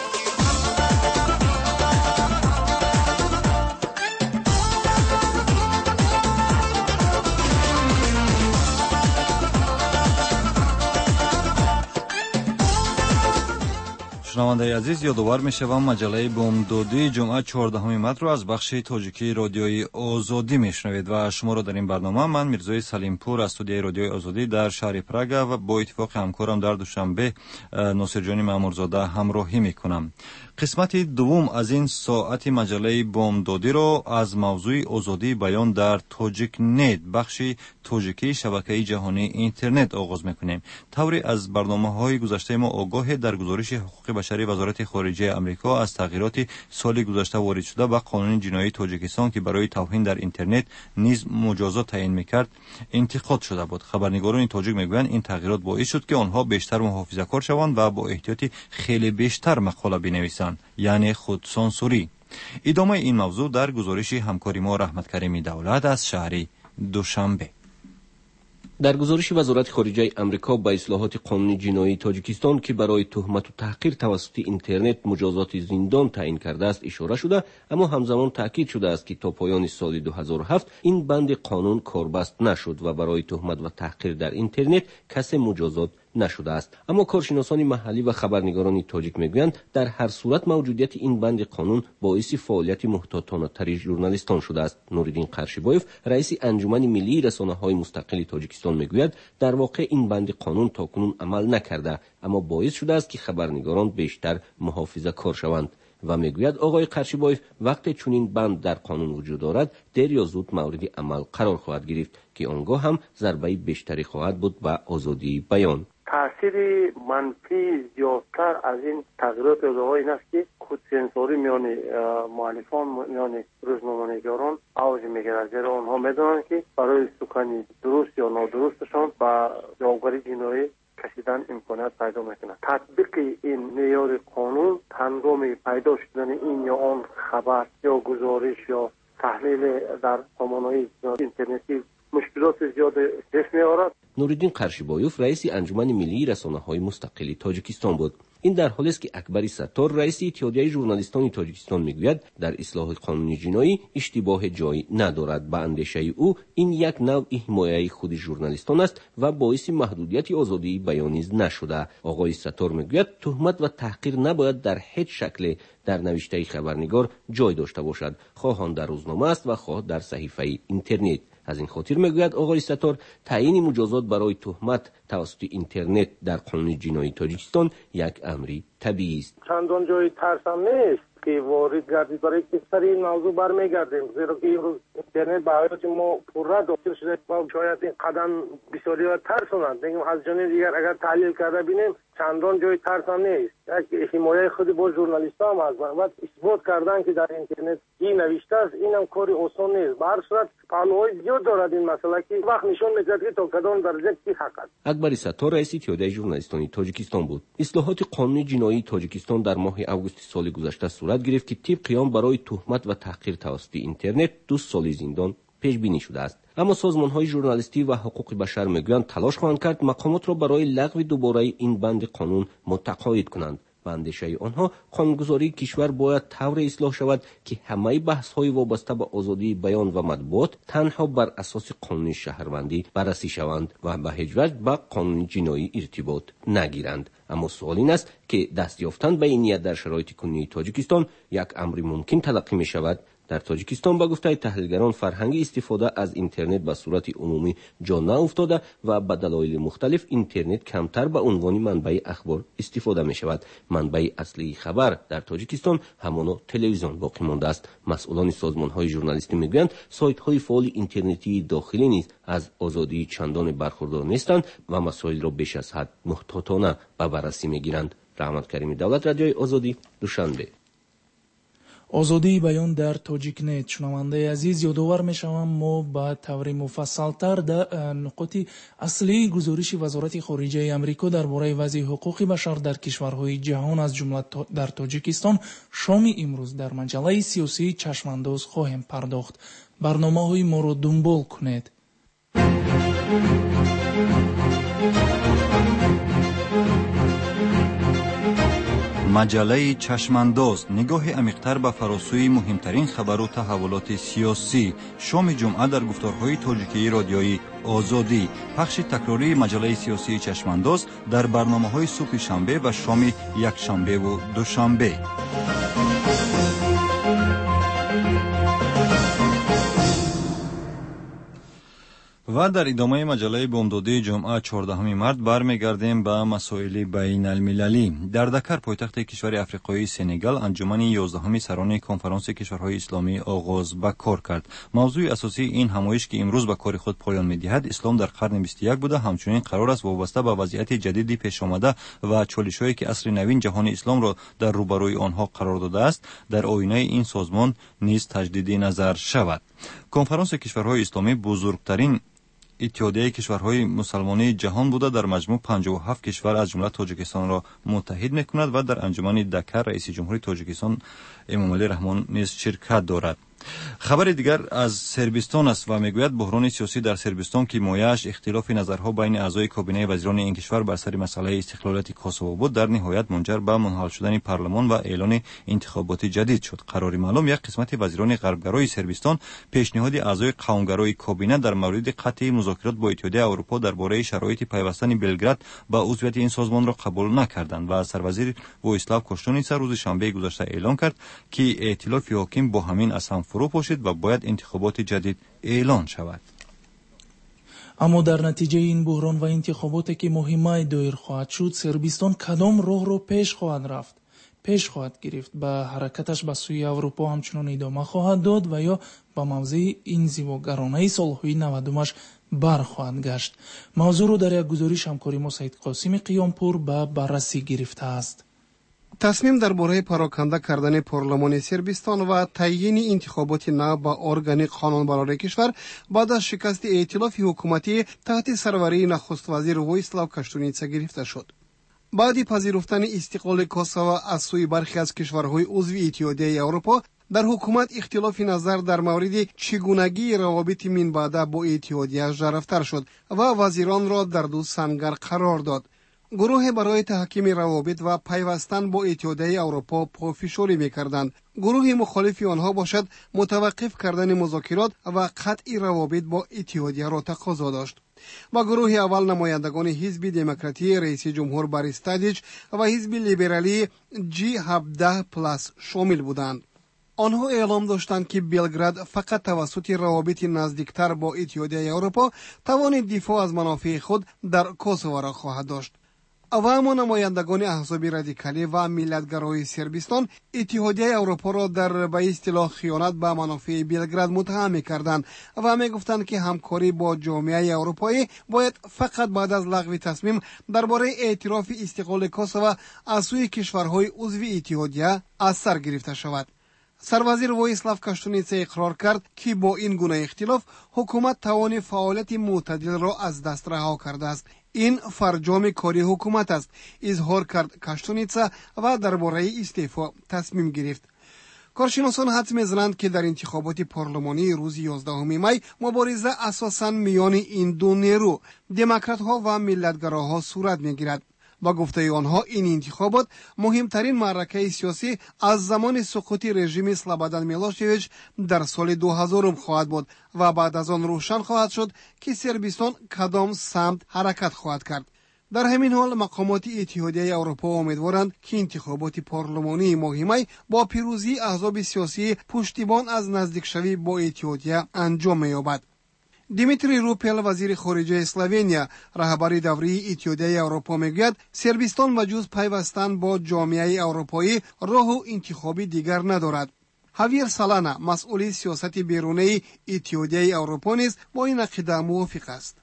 шунавандаи азиз, ёдовар мешавам маҷаллаи бомдодӣ ҷумъа 14 март аз бахши тоҷикии радиои Озодӣ мешунавед ва шуморо дар ин барнома ман Мирзои Салимпур аз студияи радиои Озодӣ дар шаҳри Прага ва бо иттифоқи ҳамкорам дар Душанбе Носирҷони Маъмурзода ҳамроҳӣ мекунам. қисмати дуввум аз ин соати маҷаллаи бомдодиро аз мавзӯи озодии баён дар Тоҷикнет, бахши тоҷикии шабакаи ҷаҳонии интернет оғоз мекунем. тавре аз барномаҳои гузаштаи мо огоҳе дар гузориши ҳуқуқи башари вазорати хориҷияи амрико аз тағйироти соли гузашта ворид шуда ба қонуни ҷиноии Тоҷикистон ки барои тавҳин дар интернет низ муҷозот таъин мекард интиқод шуда буд. хабарнигорони тоҷик мегӯянд ин тағйирот боис шуд ки онҳо бештар муҳофизакор шаванд ва бо эҳтиёти хеле бештар мақола бинависанд, яъне худсонсурӣ. идомаи ин мавзӯъ дар гузориши ҳамкори мо Раҳматкарими Давлат аз шаҳри Душанбе. дар гузориши вазорати хориҷияи амрико ба ислоҳоти қонуни ҷиноии Тоҷикистон ки барои туҳмату таҳқир тавассути интернет муҷозоти зиндон таъин кардааст ишора шуда, аммо ҳамзамон таъкид шудааст ки то поёни соли 2007 ин банди қонун корбаст нашуд ва барои туҳмат ва таҳқир дар интернет касе муҷозот نشده است. اما کارشناسان محلی و خبرنگاران تاجیک میگویند در هر صورت موجودیت این بند قانون باعث فعالیت محتاطانه‌تر ژورنالیستان شده است. نوریدین قرشیبایف رئیس انجمن ملی رسانه‌های مستقل تاجیکستان میگوید در واقع این بند قانون تاکنون عمل نکرده، اما باعث شده است که خبرنگاران بیشتر محافظه‌کار شوند و میگوید آقای قرشیبایف وقتی چنین بند در قانون وجود دارد دیر یا زود مورد عمل قرار خواهد گرفت که آنگاه هم ضربه بیشتری خواهد بود به آزادی بیان. تاثیر منفی زیادتر از این تغییرات این است که خودسانسوری میان مؤلفان میان روزنامه‌نگاران اوج میگیرد، زیرا آنها میدانند که برای سخن درست یا نادرستشان با جوابگری جنایی کشیدن امکانات پیدا میکنه. تطبیق این معیار قانون هنگام پیدا شدن این یا آن خبر یا گزارش یا تحلیل در سامانه‌های اینترنتی مشکلات زیاد پیش می‌آورد. نوریدین قرشیبایوف رئیس انجمن ملی رسانه‌های مستقل تاجیکستان بود. این در حالی است که اکبر ستار رئیس اتحادیه ژورنالیستان تاجیکستان میگوید در اصلاح قانون جنایی اشتباه جایی ندارد. به اندیشه او این یک نوع حمایت خود ژورنالیستان است و باعث محدودیت آزادی بیان نیز نشده. آقای ستار میگوید تهمت و تحقیر نباید در هیچ شکل در نوشته خبرنگار جای داشته باشد، خواه در روزنامه است و خواه در صحیفه اینترنت. از این خاطر میگوید آقای ستار تعیین مجازات برای تهمت توسط اینترنت در قانون جنایی تاجیکستان یک امری طبیعی است. چندان جای ترسم نیست که وارد گردید. برای که سر این موضوع برمیگردیم، زیرا که امروز اینترنت به حیات ما پررد داخل شده و شاید این قدم بسیاری ها ترسونند. دیگه از جانب دیگر اگر تحلیل کرده بینیم چندان جای ترسم نیست. یک حمایت خود با ژورنالیست هم هست و اثبات کردن که در اینترنت این نوشته است، اینم کاری آسان نیست. به هر صورت پهلوهای زیاد دارد این مسئله که وقت نشون می‌دهد که تا کدام درجه کی حق است. اکبر ستار رئیس اتحادیه ژورنالیستان تاجیکستان بود. اصلاحات قانون جنایی تاجیکستان در ماه اوگوست سال گذشته صورت گرفت که طبق آن برای تهمت و تحقیر توسط اینترنت 2 سال زندان پیش بینی شده است. اما سازمان‌های ژورنالیستی و حقوق بشر میگویند تلاش خواهند کرد مقامات را برای لغو دوباره این بند قانون متقاعد کنند. به اندیشه آنها قانونگذاری کشور باید طور اصلاح شود که همه بحث‌های وابسته به آزادی بیان و مطبوعات تنها بر اساس قانون شهروندی بررسی شوند و به هیچ وجه با قانون جنایی ارتباط نگیرند. اما سوال این است که دست یافتن به این نیت در شرایط کنونی تاجیکستان یک امر ممکن تلقی می شود. در تاجیکستان با گفته تحلیلگران فرهنگ استفاده از اینترنت به صورت عمومی جا نیفتاده و به دلایل مختلف اینترنت کمتر به عنوان منبع اخبار استفاده می شود. منبع اصلی خبر در تاجیکستان همانا تلویزیون باقی مانده است. مسئولان سازمان‌های ژورنالیستی میگویند سایت‌های فعال اینترنتی داخلی نیز از آزادی چندان برخوردار نیستند و مسائل را بیش از حد محتاطانه به بررسی میگیرند. رحمت کریمی دولت، رادیوی آزادی، دوشنبه. озодии баён дар тоҷикнет. шунавандаи азиз, ёдовар мешавам мо ба таври муфассалтар дар нуқоти аслии гузориши вазорати хориҷаи амрико дар бораи вазъи ҳуқуқи башар дар кишварҳои ҷаҳон аз ҷумла дар тоҷикистон шоми имрӯз дар маҷаллаи сиёсии чашмандоз хоҳем пардохт. барномаҳои моро дунбол кунед. маҷаллаи чашмандоз нигоҳи амиқтар ба фаросӯи муҳимтарин хабару таҳаввулоти сиёсӣ. шоми ҷумъа дар гуфторҳои тоҷикии родиои озодӣ. пахши такрории маҷаллаи сиёсии чашмандоз дар барномаҳои субҳи шанбе ва шоми якшанбеву душанбе. ва дар идомаи маҷаллаи бомдодии ҷумъа 14 март бармегардем ба масоили байналмилалӣ. дар Дакар, пойтахти кишвари африқоии Сенегал, анҷумани 11 сарони конфаронси кишварҳои исломӣ оғоз ба кор кард. мавзӯи асосии ин ҳамоиш, ки имрӯз ба кори худ поён медиҳад, ислом дар қарни 21 буда, ҳамчунин қарор аст вобаста ба вазъияти ҷадиди пешомада ва чолишҳое, ки асри навин ҷаҳони исломро дар рӯбарӯи онҳо қарор додааст, дар оинаи ин созмон низ таҷдиди назар шавад. конфаронси кишварҳои исломӣ бузургтарин اتحادیه کشورهای مسلمانی جهان بوده در مجموع 57 کشور از جمله تاجیکستان را متحد میکند و در انجمن دکر رئیس جمهوری تاجیکستان امامعلی رحمان نیز شرکت دارد. خبر دیگر از سربستان است و میگوید بحران سیاسی در سربستان که مایه‌اش اختلاف نظرها بین اعضای کابینه وزیران این کشور بر سر مسئله استقلالیت کوسوو بود، در نهایت منجر به منحل شدن پارلمان و اعلان انتخابات جدید شد. قرار معلوم یک قسمت وزیران غربگرای سربستان پیشنهاد اعضای قانونگرای کابینه در مورد قطع مذاکرات با اتحادیه اروپا درباره شرایط پیوستن بلگراد به عضویت این سازمان را قبول نکردند و سروازیر وویسلاو کوشتونیتسا روز شنبه گذشته اعلام کرد که ائتلاف حاکم با همین اصل فرو پاشید و باید انتخابات جدید اعلان شود. اما در نتیجه این بحران و انتخاباتی که مهمه دایر خواهد شد، سربستان کدام راه رو پیش خواهد رفت، پیش خواهد گرفت؟ به حرکتش به سوی اروپا همچنان ادامه خواهد داد و یا به موضع انزواگرانه سالهای 90 برخواهد گشت؟ موضوع رو در یک گزارش همکاری ما سعید قاسم قیامپور به بررسی گرفته است. تصمیم درباره پراکنده کردن پارلمان سربستان و تعیین انتخابات نو به ارگان قانونبرای کشور بعد از شکست ائتلاف حکومتی تحت سروری نخست وزیر وویسلاو کوشتونیتسا گرفته شد. بعد پذیرفتن استقلال کوسوو از سوی برخی از کشورهای عضو اتحادیه اروپا، در حکومت اختلاف نظر در مورد چگونگی روابط من بعد با اتحادیه ژرفتر شد و وزیران را در دو سنگر قرار داد. گروه برای تحکیم روابط و پیوستن با اتحادیه اروپا پافشاری می‌کردند. گروه مخالف آنها باشد متوقف کردن مذاکرات و قطع روابط با اتحادیه را تقاضا داشت. و گروه اول نمایندگان حزب دموکراتی رئیس جمهور باریس تادیچ و حزب لیبرالی G17+ شامل بودند. آنها اعلام داشتند که بلگراد فقط توسط روابط نزدیکتر با اتحادیه اروپا توان دفاع از منافع خود در کوسوو را خواهد داشت. و اما نمایندگان احزاب رادیکالی و ملتگرای سربستان اتحادیه اروپا را در به اصطلاح خیانت به منافع بلگراد متهم می‌کردند و می‌گفتند که همکاری با جامعه اروپایی باید فقط بعد از لغو تصمیم درباره اعتراف استقلال کوسوو از سوی کشورهای عضو اتحادیه از سر گرفته شود. سروازیر وویسلاو کوشتونیتسا اقرار کرد که با این گونه اختلاف حکومت توان فعالیت معتدل را از دست رها کرده است. این فرجام کاری حکومت است، اظهار کرد کوشتونیتسا و درباره استعفا تصمیم گرفت. کارشناسان حدس می‌زنند که در انتخابات پارلمانی روز 11 می مبارزه اساساً میان این دو نیرو، دموکرات‌ها و ملتگراها صورت می‌گیرد. با گفته آنها این انتخابات مهمترین معرکه سیاسی از زمان سقوط رژیم سلابادان میلوشویچ در سال 2000 خواهد بود و بعد از آن روشن خواهد شد که سربستان کدام سمت حرکت خواهد کرد. در همین حال مقامات اتحادیه اروپا امیدوارند که انتخابات پارلمانی مهمی با پیروزی احزاب سیاسی پشتیبان از نزدیکشوی با اتحادیه انجام می‌یابد. دیمیتری روپل وزیر خارجه اسلوونیا رهبر دوره اتحادیه اروپا میگوید سربستان و جز پیوستن با جامعه اروپایی راه و انتخابی دیگر ندارد. هاویر سالانا مسئول سیاست بیرونی اتحادیه اروپا نیز با این عقیده موافق است.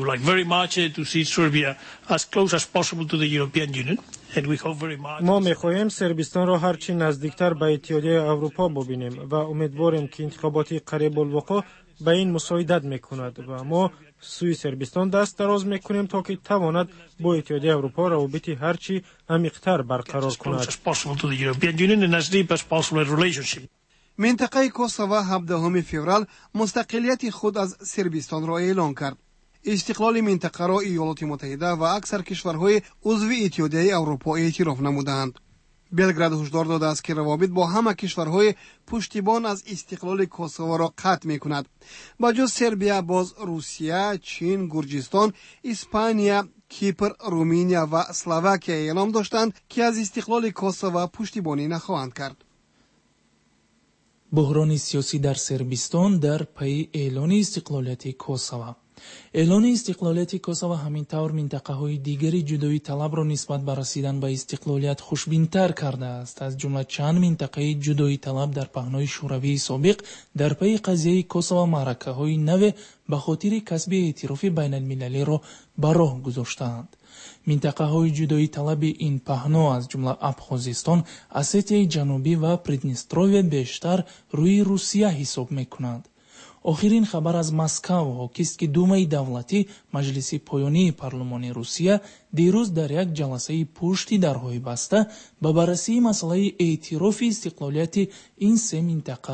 ما می‌خواهیم سربستان را هرچی نزدیکتر به اتحادیه اروپا ببینیم و امیدواریم که انتخابات قریب الوقوع به این مساعدت می‌کند و ما سوی سربستان دست دراز می‌کنیم تا که تواند با اتحادیه اروپا روابط هرچی عمیق‌تر برقرار کند. منطقه کوسوو 17 فوریه مستقلیت خود از سربستان را اعلان کرد. استقلال منطقه را ایالات متحده و اکثر کشورهای عضو اتحادیه اروپا اعتراف نمودند. بلگراد هشدار داده است که روابط با همه کشورهای پشتیبان از استقلال کوسوو را قطع می‌کند. با جز سربیا باز روسیه، چین، گرجستان، اسپانیا، کیپر، رومانیا و اسلواکیا اعلام داشتند که از استقلال کوسوو پشتیبانی نخواهند کرد. بحران سیاسی در سربستان در پی اعلان استقلالیت کوسوو. اعلان استقلالیت کوسوو همین طور منطقه‌های دیگری جدایی طلب را نسبت به رسیدن به استقلالیت خوشبین‌تر کرده است. از جمله چند منطقه جدایی طلب در پهنای شوروی سابق در پی قضیه کوسوو معرکه‌های نو به خاطر کسب اعتراف بین المللی را به راه گذاشتند. منطقه‌های جدایی طلب این پهنا از جمله ابخازستان، اسیتیای جنوبی و پریدنستروی بیشتر روی روسیه حساب می‌کنند. آخرین خبر از مسکو حاکی است که دومای دولتی مجلس پایانی پارلمان روسیه دیروز در یک جلسه پشت درهای بسته به بررسی مسئله اعتراف استقلالیت این سه منطقه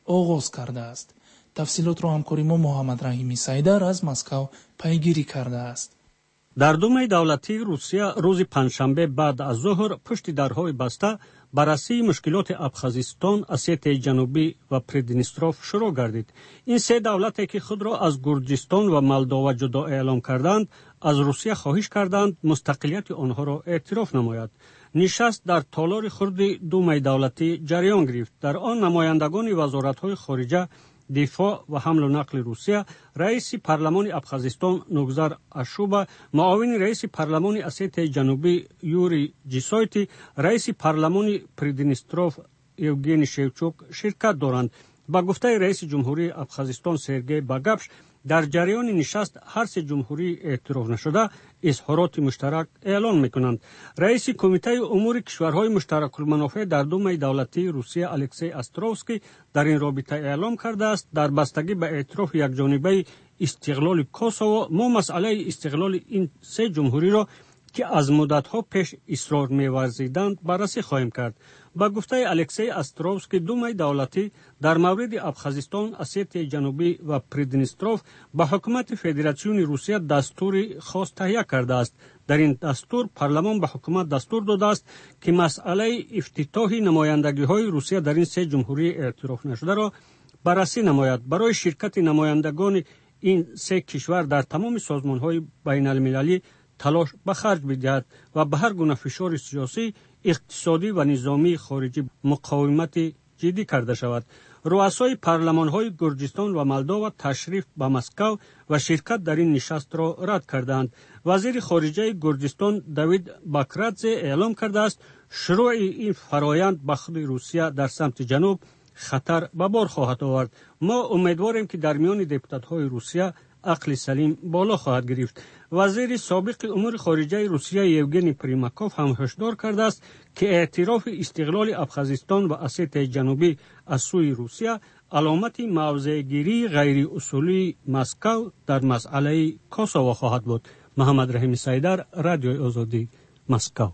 оғоз кардааст. тафсилотро ҳамкори мо муҳаммад раҳими сайдар аз Москав пайгирӣ кардааст. дар думаи давлатии Русия рӯзи панҷшанбе баъд аз зуҳр пушти дарҳои баста баррасии мушкилоти Абхазистон, Осетияи ҷанубӣ ва Приднестровъ шурӯъ гардид. ин се давлате ки худро аз Гурҷистон ва Молдова ҷудо эълон карданд, аз Русия хоҳиш карданд мустақилияти онҳоро эътироф намояд. нишаст дар толори хурди думаи давлатӣ ҷараён гирифт. дар он намояндагони вазоратҳои хориҷа, дифоъ ва ҳамлу нақли Русия, раиси парлумони Абхазистон Нугзар Ашуба, муовини раиси парлумони Осетияи ҷанубӣ Юрий Ҷисойти, раиси парлумони Приднестровъ Евгений Шевчук ширкат доранд. ба гуфтаи раиси ҷумҳурии Абхазистон Сергей Багапш, дар ҷараёни нишаст ҳар се ҷумҳурии эътирофнашуда изҳороти муштарак эълон мекунанд. раиси кумитаи умури кишварҳои муштаракулманофеъ дар думаи давлатии Русия Алексей Островский дар ин робита эълон кардааст, дар бастагӣ ба эътирофи якҷонибаи истиқлоли Косово мо масъалаи истиқлоли ин се ҷумҳуриро ки аз муддатҳо пеш исрор меварзиданд баррасӣ хоҳем кард. ба гуфтаи Алексей Островский, думаи давлатӣ дар мавриди Абхазистон, Осетияи ҷанубӣ ва Приднестровъ ба ҳукумати Федератсиони Русия дастури хос таҳия кардааст. дар ин дастур парлумон ба ҳукумат дастур додааст ки масъалаи ифтитоҳи намояндагиҳои Русия дар ин се ҷумҳурии эътирофнашударо баррасӣ намояд. барои ширкати намояндагони ин се кишвар дар тамоми созмонҳои байналмилалӣ талош ба харҷ бидиҳад ва ба ҳар гуна фишори сиёсӣ, иқтисодӣ ва низомии хориҷӣ муқовимати ҷиддӣ карда шавад. рӯасои парлумонҳои Гурҷистон ва Молдова ташриф ба Москав ва ширкат дар ин нишастро рад карданд. вазири хориҷаи Гурҷистон Давид Бакрадзе эълон кардааст, шурӯъи ин фароянд ба худи Русия дар самти ҷануб хатар ба бор хоҳад овард. мо умедворем ки дар миёни депутатҳои Русия ақли салим боло хоҳад гирифт. вазири собиқи умури хориҷаи Русия Евгений Примаков ҳам ҳушдор кардааст ки эътирофи истиқлоли Абхазистон ва Осетияи ҷанубӣ аз сӯи Русия аломати мавзеъгирии ғайриусулии Москав дар масъалаи Косово хоҳад буд. муҳаммад раҳими сайдар, радиои озодӣ, Москав.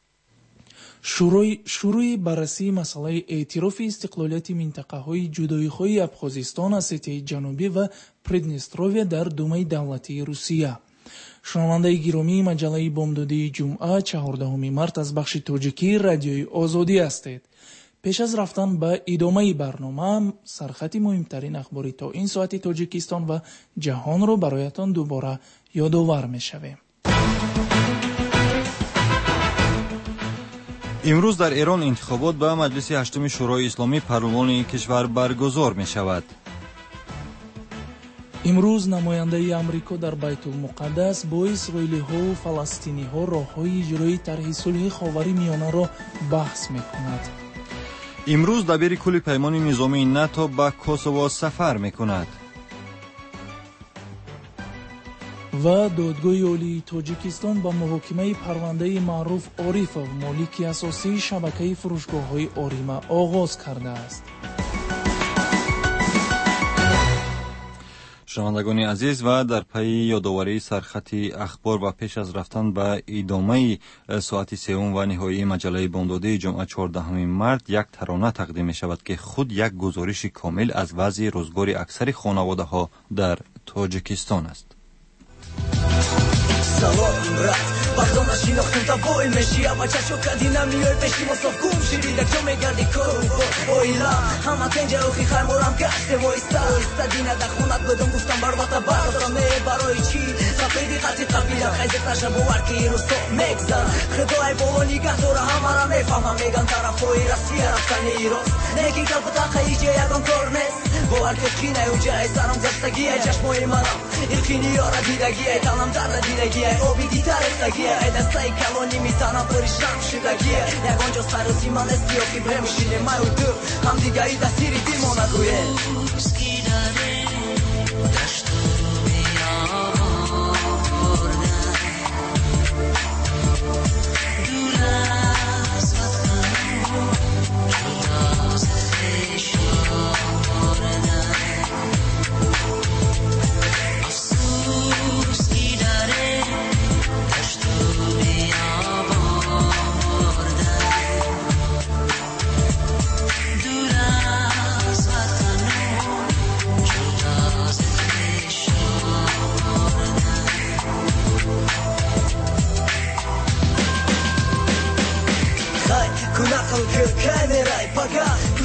шурӯи баррасии масъалаи эътирофи истиқлолияти минтақаҳои ҷудоихоҳи Абхозистон, Осетияи ҷанубӣ ва Приднестровъя дар думаи давлатии Русия. шунавандаи гиромии маҷаллаи бомдодии ҷумъа 14 март аз бахши тоҷикии радиои озодӣ ҳастед. пеш аз рафтан ба идомаи барнома, сархати муҳимтарин ахбори то ин соати Тоҷикистон ва ҷаҳонро бароятон дубора ёдовар мешавем. имрӯз дар Эрон интихобот ба маҷлиси ҳаштуми шӯрои исломӣ парлумони кишвар баргузор мешавад. имрӯз намояндаи амрико дар Байтулмуқаддас бо исроилиҳову фаластиниҳо роҳҳои иҷрои тарҳи сулҳи Ховари Миёнаро баҳс мекунад. имрӯз дабири кулли паймони низомии НАТО ба Косово сафар мекунад. ва додгоҳи олии Тоҷикистон ба муҳокимаи парвандаи Маъруф Орифов, молики асосии шабакаи фурӯшгоҳҳои Орима, оғоз кардааст. шунавандагони азиз, ва дар пайи ёдоварии сархати ахбор ва пеш аз рафтан ба идомаи соати сеюм ва ниҳоии маҷаллаи бомдодии ҷумъа 14 март як тарона тақдим мешавад ки худ як гузориши комил аз вазъи рӯзгори аксари хонаводаҳо дар Тоҷикистон аст. Салом, брат, бардом нашинохтем та бой меши, а бачачо кади намиёй пеши мософ гум шиди, так ҷо мегарди кору бор ойла, ҳама тенҷарохи хайморам гаште воиста дина дар хонат будум гуфтам барвата бардора ме барои чӣ сафеди хати қабила хайзет наша бовар ки рӯзто мегзар худои боло нигаҳ дора ҳамара мефаҳмам меган тарафҳои Россия рафтани рост лекин калпутақаи ҷа ягон кор нест бовар ки кинаю ҷай сарам застагия чашмои манам илқини ёра дидагия талам дарда дидагия оби дитарестагия дастаи калони мизанам поришам шудагия ягон ҷо сару зима нест ёки бремушине маю ду ҳамдигаи дастири дилмонагӯе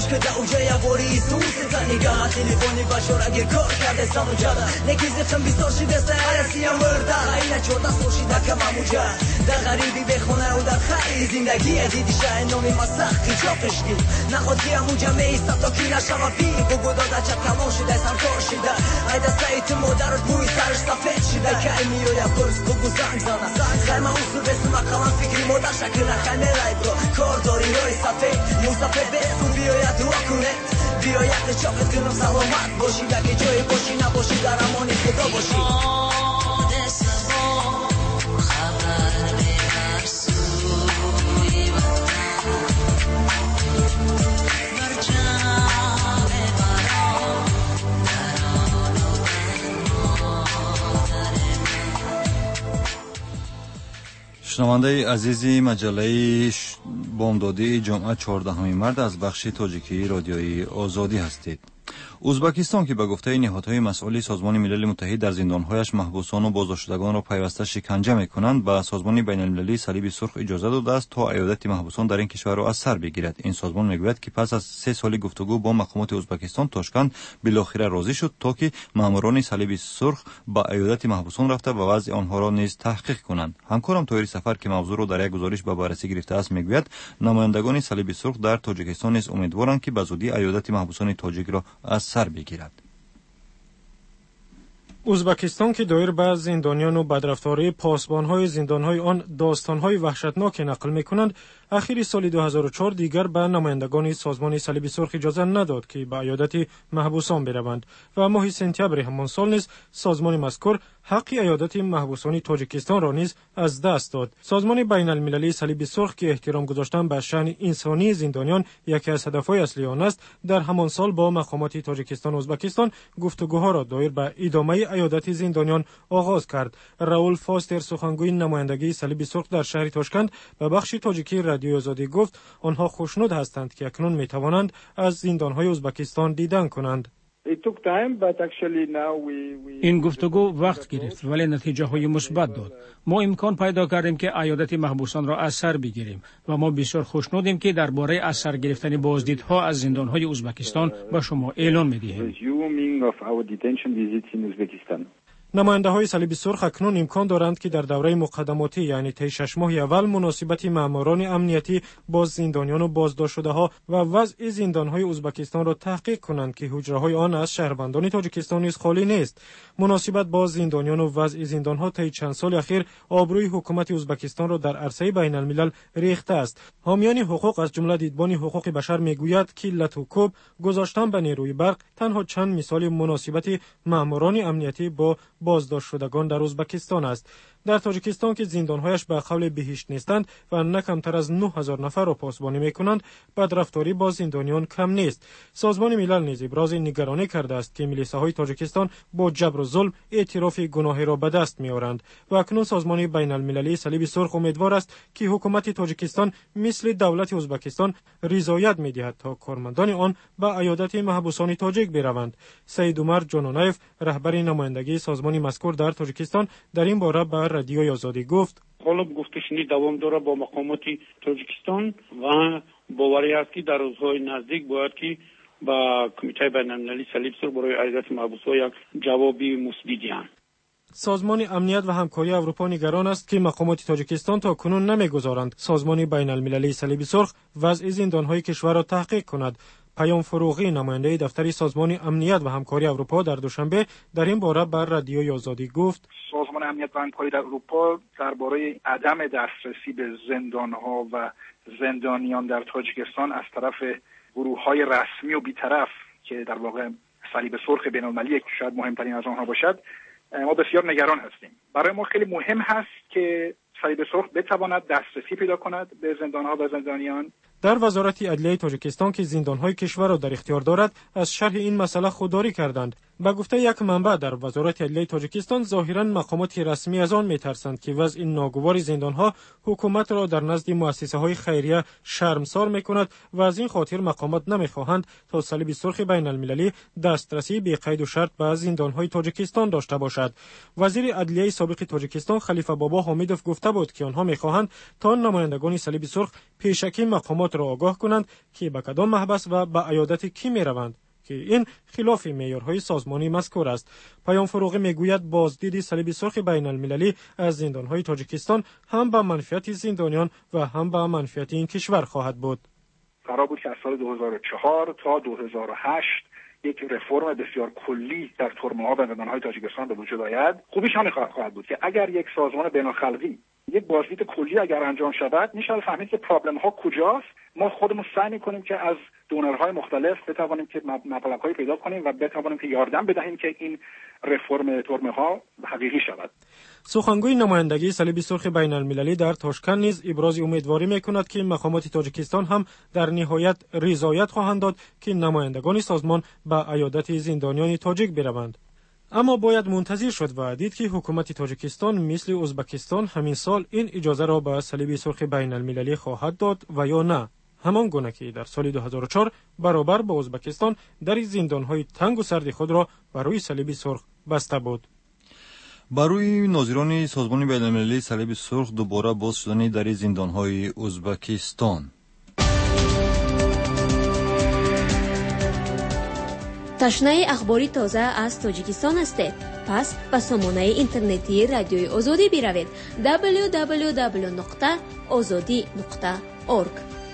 که در اوجای واری سوس تنیگا تلفنی باشورگی کار کرده سموجادا نکیزی خم بیستار شده سرسی مرده اینا چورده سوشیده که مموجه در غریبی بخونه و در خیلی زندگی دیدی شه نومی ما سختی چاپش گید نخواد که همون جمعه ایستا تا کی نشوه بی بگو داده چه کلان شده سمکار شده ایده سایت مادرت بوی سرش سفید شده که ایمیو یا پرس بگو زنگ زنه خیمه اصول بسیم اقلان فکری مادر شکل نخیمه رای برو کار داری روی سفید موسفید بسکو بیاید دعا کنه بیاید چاپت کنم سلامت باشی اگه جای باشی نباشی در امانی خدا باشی شنونده عزیزی مجله بامدادی جمعه 14 مارد از بخش تاجیکی رادیویی آزادی هستید. ازبکستان که به گفته نهادهای مسئول سازمان ملل متحد در زندانهایش محبوسان و بازداشتگان را پیوسته شکنجه می‌کنند به سازمان بین‌المللی صلیب سرخ اجازه داده است تا عیادت محبوسان در این کشور را از سر بگیرد. این سازمان میگوید که پس از 3 سال گفتگو با مقامات ازبکستان تاشکند بالاخره راضی شد تا که ماموران صلیب سرخ به عیادت محبوسان رفته و وضع آنها را نیز تحقیق کنند. همکارم طاهر سفر که موضوع را در یک گزارش به بررسی گرفته است میگوید نمایندگان صلیب سرخ در تاجیکستان نیز امیدوارند که به زودی عیادت محبوسان تاجیک را از سر بگیرد. ازبکستان که دایر به زندانیان و بدرفتاری پاسبانهای زندانهای آن داستانهای وحشتناک نقل میکنند، اخیر سال 2004 دیگر به نمایندگان سازمان صلیب سرخ اجازه نداد که به عیادت محبوسان بروند و ماه سپتامبر همان سال نیز سازمان مذکور حق عیادت محبوسان تاجیکستان را نیز از دست داد. سازمان بین المللی صلیب سرخ که احترام گذاشتن به شأن انسانی زندانیان یکی از هدفهای اصلی آن است، در همان سال با مقامات تاجیکستان و ازبکستان گفتگوها را دایر به ادامه عیادت زندانیان آغاز کرد. راول فاستر سخنگوی نمایندگی صلیب سرخ در شهر تاشکند به بخش تاجیکی رادیو آزادی گفت آنها خوشنود هستند که اکنون می توانند از زندانهای ازبکستان دیدن کنند. این گفتگو وقت گرفت ولی نتیجه های مثبت داد. ما امکان پیدا کردیم که عیادت محبوسان را از سر بگیریم و ما بسیار خوشنودیم که درباره از سر گرفتن بازدیدها از زندانهای ازبکستان به شما اعلام می‌دهیم. نماینده های صلیب سرخ اکنون امکان دارند که در دوره مقدماتی یعنی طی 6 ماه اول مناسبت ماموران امنیتی با زندانیان و بازداشت شده ها و وضع زندان های ازبکستان را تحقیق کنند که حجره های آن از شهروندان تاجیکستان نیز خالی نیست. مناسبت با زندانیان و وضع زندان ها طی چند سال اخیر آبروی حکومت ازبکستان را در عرصه بین الملل ریخته است. حامیان حقوق از جمله دیدبان حقوق بشر میگوید که لطوکوب گذاشتن به نیروی برق تنها چند مثال مناسبت ماموران امنیتی با بازداشت شدگان در ازبکستان است. در تاجیکستان که زندانهایش به قول بهشت نیستند و نه کمتر از 9000 نفر را پاسبانی میکنند، بدرفتاری با زندانیان کم نیست. سازمان ملل نیز ابراز نگرانی کرده است که میلیساهای تاجیکستان با جبر و ظلم اعتراف گناه را به دست میآورند و اکنون سازمان بین المللی صلیب سرخ امیدوار است که حکومت تاجیکستان مثل دولت ازبکستان رضایت میدهد تا کارمندان آن به عیادت محبوسان تاجیک بروند. سید عمر جانونایف رهبر نمایندگی سازمان مذکور در تاجیکستان در این باره به رادیو آزادی گفت: حالا گفتشنی دوام داره با مقامات تاجیکستان و باوری است که در روزهای نزدیک باید که با کمیته بین المللی صلیب سرخ برای عیادت محبوسان یک جوابی مثبت دهند. سازمان امنیت و همکاری اروپا نگران است که مقامات تاجیکستان تا کنون نمیگذارند سازمان بین المللی صلیب سرخ وضع زندانهای کشور را تحقیق کند. پیام فروغی نماینده دفتر سازمان امنیت و همکاری اروپا در دوشنبه در این باره بر رادیوی آزادی گفت: سازمان امنیت و همکاری در اروپا درباره عدم دسترسی به زندانها و زندانیان در تاجیکستان از طرف گروه‌های رسمی و بی‌طرف که در واقع صلیب سرخ بین‌المللی که شاید مهمترین از آنها باشد، ما بسیار نگران هستیم. برای ما خیلی مهم هست که صلیب سرخ بتواند دسترسی پیدا کند به زندانها و زندانیان. در وزارت عدلیه تاجیکستان که زندانهای کشور را در اختیار دارد از شرح این مسئله خودداری کردند. با گفته یک منبع در وزارت عدلیه تاجیکستان، ظاهراً مقامات رسمی از آن می‌ترسند که وضع این ناگوار زندان‌ها حکومت را در نزد مؤسسه‌های خیریه شرمسار می‌کند و از این خاطر مقامات نمی‌خواهند تا صلیب سرخ بین‌المللی دسترسی بی قید و شرط به زندان‌های تاجیکستان داشته باشد. وزیر عدلیه سابق تاجیکستان خلیفه بابا حمیدوف گفته بود که آنها می‌خواهند تا نمایندگان صلیب سرخ پیشکی مقامات را آگاه کنند که به کدام محبس و به عیادت کی می‌روند که این خلاف معیارهای سازمانی مذکور است. پیام فروغی میگوید بازدید صلیب سرخ بین المللی از زندانهای تاجیکستان هم به منفعت زندانیان و هم به منفعت این کشور خواهد بود. قرار بود که از سال 2004 تا 2008 یک رفرم بسیار کلی در ترمه‌ها و زندانهای تاجیکستان به وجود آید. خوبیش همین خواهد بود که اگر یک سازمان بین‌الخلقی یک بازدید کلی اگر انجام شود، میشه فهمید که پرابلم ها کجاست. ما خودمون سعی می‌کنیم که از دونرهای مختلف بتوانیم که مبلغ‌های پیدا کنیم و بتوانیم که یاردم بدهیم که این رفرم ترمه‌ها حقیقی شود. سخنگوی نمایندگی صلیب سرخ بین المللی در تاشکند نیز ابراز امیدواری می‌کند که مقامات تاجیکستان هم در نهایت رضایت خواهند داد که نمایندگان سازمان به عیادت زندانیان تاجیک بروند. اما باید منتظر شد و دید که حکومت تاجیکستان مثل ازبکستان همین سال این اجازه را به صلیب سرخ بین المللی خواهد داد و یا نه. همان گونه که در سال 2004 برابر با ازبکستان در زندان‌های تنگ و سرد خود را برای صلیب سرخ بسته بود. برای ناظران سازمان بین‌المللی صلیب سرخ دوباره باز شدن در زندان‌های ازبکستان. تشنه اخباری تازه از تاجیکستان هستید؟ پس به سامانه اینترنتی رادیوی آزادی بروید www.azadi.org.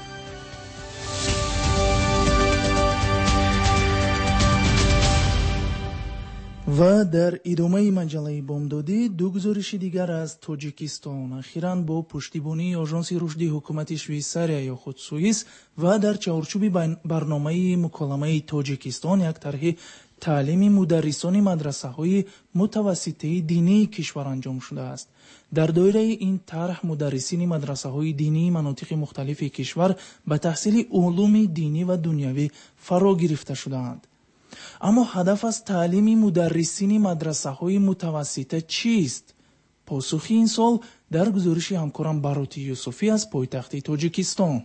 و در ادامه مجله بامدادی دو گزارش دیگر از تاجیکستان. اخیراً با پشتیبانی آژانس رشد حکومت شویساریا یا خود سوئیس و در چارچوب برنامه مکالمه تاجیکستان یک طرح تعلیم مدرسان مدرسه‌های متوسطه دینی کشور انجام شده است. در دایره این طرح مدرسین مدرسه‌های دینی مناطق مختلف کشور به تحصیل علوم دینی و دنیوی فرا گرفته شده‌اند. اما هدف از تعلیم مدرسین مدرسه‌های متوسطه چیست؟ پاسخی این سال در گزارش همکارم باروتی یوسفی از پایتخت تاجیکستان.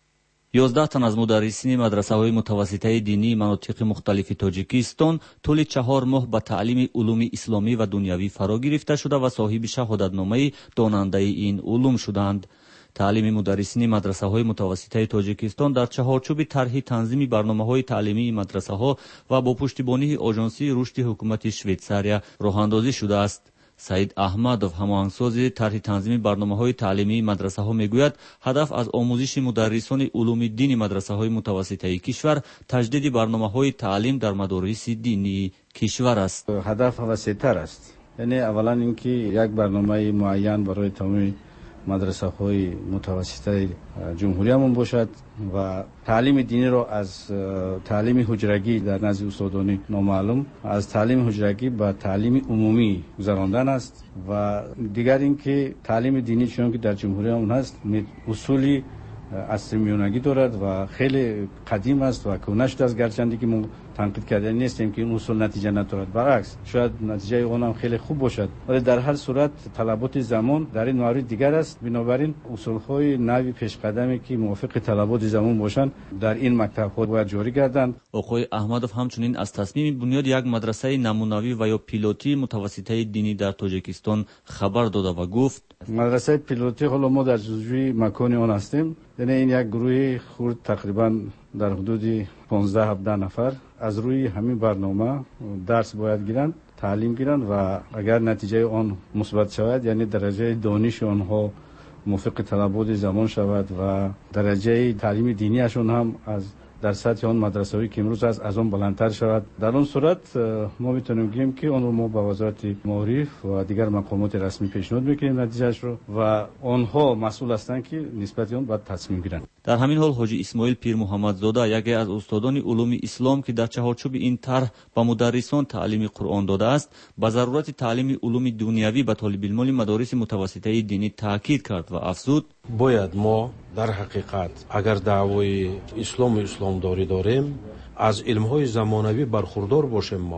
11 تن از مدرسین مدرسه‌های متوسطه دینی مناطق مختلف تاجیکستان طول 4 ماه به تعلیم علوم اسلامی و دنیوی فرا گرفته شده و صاحب شهادتنامه داننده این علوم شدند. تعلیم مدرسین مدرسه‌های متوسطه تاجیکستان در چهارچوب طرح تنظیم برنامه‌های تعلیمی مدرسه‌ها و با پشتیبانی آژانس رشد حکومت شویساریا راه‌اندازی شده است. سعید احمدوف هماهنگساز طرح تنظیم برنامه‌های تعلیمی مدرسه‌ها میگوید هدف از آموزش مدرسان علوم دینی مدرسه‌های متوسطه کشور تجدید برنامه‌های تعلیم در مدارس دینی کشور است. هدف وسیع‌تر است. یعنی اولا اینکه یک برنامه معین برای تمام مدرسه‌های متوسطه جمهوریمون باشد و تعلیم دینی را از تعلیم حجرگی در نزد استادان نامعلوم از تعلیم حجرگی به تعلیم عمومی گذراندن است و دیگر اینکه تعلیم دینی چون که در جمهوریمون هست اصولی عصر میانگی دارد و خیلی قدیم است و کهنه شده است، گرچه که ما تنقید کرده نیستیم که این اصول نتیجه ندارد، برعکس شاید نتیجه اون هم خیلی خوب باشد، ولی در هر صورت طلبات زمان در این مورد دیگر است. بنابراین اصول‌های نوی پیشقدمی که موافق طلبات زمان باشند در این مکتب‌ها باید جاری گردند. آقای احمدوف همچنین از تصمیم بنیاد یک مدرسه نمونوی و یا پیلوتی متوسطه دینی در تاجیکستان خبر داده و گفت مدرسه پیلوتی حالا ما در جزوی مکان آن هستیم. یعنی این یک گروه خرد تقریبا در حدود 15-17 نفر از روی همین برنامه درس باید گیرند، تعلیم گیرند و اگر نتیجه آن مثبت شود یعنی درجه دانش آنها موافق طلبات زمان شود و درجه تعلیم دینیشون هم از در سطح آن مدرسه‌ای که امروز از آن بلندتر شود. در اون صورت ما میتونیم بگیم که آن رو ما به وزارت معارف و دیگر مقامات رسمی پیشنهاد میکنیم نتیجهش رو و آنها مسئول هستند که نسبت آن باید تصمیم گیرند. در همین حال حاجی اسماعیل پیر محمدزاده یکی از استادان علوم اسلام که در چهارچوب این طرح به مدرسان تعلیم قرآن داده است به ضرورت تعلیم علوم دنیوی به طالب علمان مدارس متوسطه دینی تاکید کرد و افزود باید ما در حقیقت اگر دعوای اسلام و اسلامداری داریم از علمهای زمانوی برخوردار باشیم. ما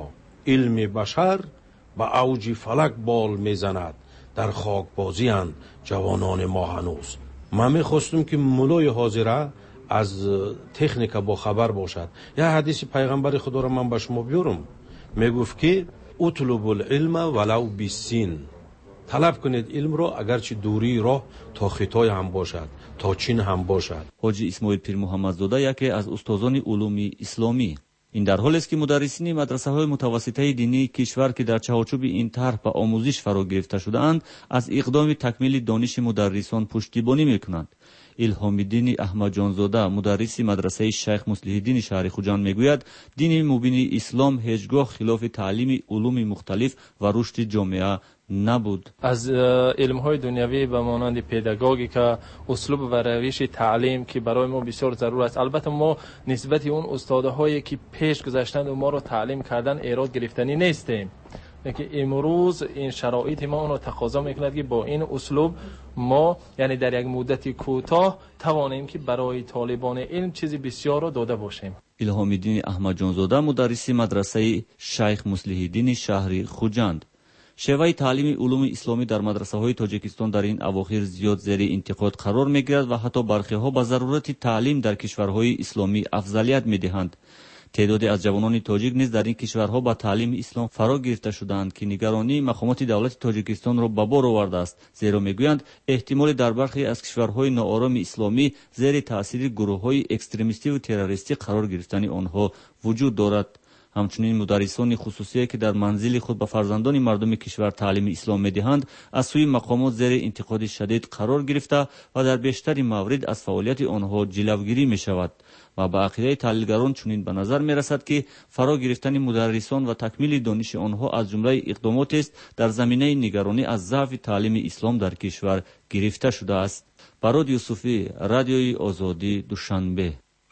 علم بشر به اوج فلک بال میزند، در خاک بازی اند جوانان ما هنوز. من میخواستم که مولای حاضره از تکنیک با خبر باشد. یا حدیث پیغمبر خدا را من به شما بیارم، میگفت که اطلب العلم ولو بالسین، طلب کنید علم را اگرچه دوری راه تا خطای هم باشد، تا چین هم باشد. حاجی اسماعیل پیر محمدزاده یکی از استادان علوم اسلامی. این در حالی است که مدرسین مدرسه‌های متوسطه دینی کشور که در چارچوب این طرح به آموزش فرا گرفته شده‌اند، از اقدام تکمیل دانش مدرسان پشتیبانی می‌کنند. الهام الدین احمد جانزاده مدرس مدرسه شیخ مصلح الدین شهر خوجند میگوید دین مبین اسلام هیچگاه خلاف تعلیم علوم مختلف و رشد جامعه نبود. از علم‌های دنیوی به مانند پداگوژیک، اسلوب و روش تعلیم که برای ما بسیار ضرور است. البته ما نسبت اون استادهایی که پیش گذشتند و ما رو تعلیم کردن ایراد گرفتنی نیستیم، که امروز این شرایط ما اون رو تقاضا میکند که با این اسلوب ما یعنی در یک مدت کوتاه توانیم که برای طالبان علم چیزی بسیار رو داده باشیم. الهام الدین احمد جانزاده مدرس مدرسه شیخ مصلح الدین شهر خوجند. شیوه تعلیم علوم اسلامی در مدرسه های تاجیکستان در این اواخر زیاد زیر انتقاد قرار میگیرد و حتی برخی ها به ضرورت تعلیم در کشورهای اسلامی افضلیت میدهند. تعدادی از جوانان تاجیک نیز در این کشورها با تعلیم اسلام فرا گرفته شدند که نگرانی مقامات دولت تاجیکستان را به بار آورده است، زیرا میگویند احتمال در برخی از کشورهای ناآرام اسلامی زیر تاثیر گروه‌های اکستریمیستی و تروریستی قرار گرفتن آنها وجود دارد. همچنین مدرسان خصوصی که در منزل خود به فرزندان مردم کشور تعلیم اسلام میدهند از سوی مقامات زیر انتقاد شدید قرار گرفته و در بیشتر موارد از فعالیت آنها جلوگیری می شود و به عقیده تحلیلگران چنین به نظر می رسد که فرا گرفتن مدرسان و تکمیل دانش آنها از جمله اقدامات است در زمینه نگرانی از ضعف تعلیم اسلام در کشور گرفته شده است. براد یوسفی، رادیوی آزادی، دوشنبه.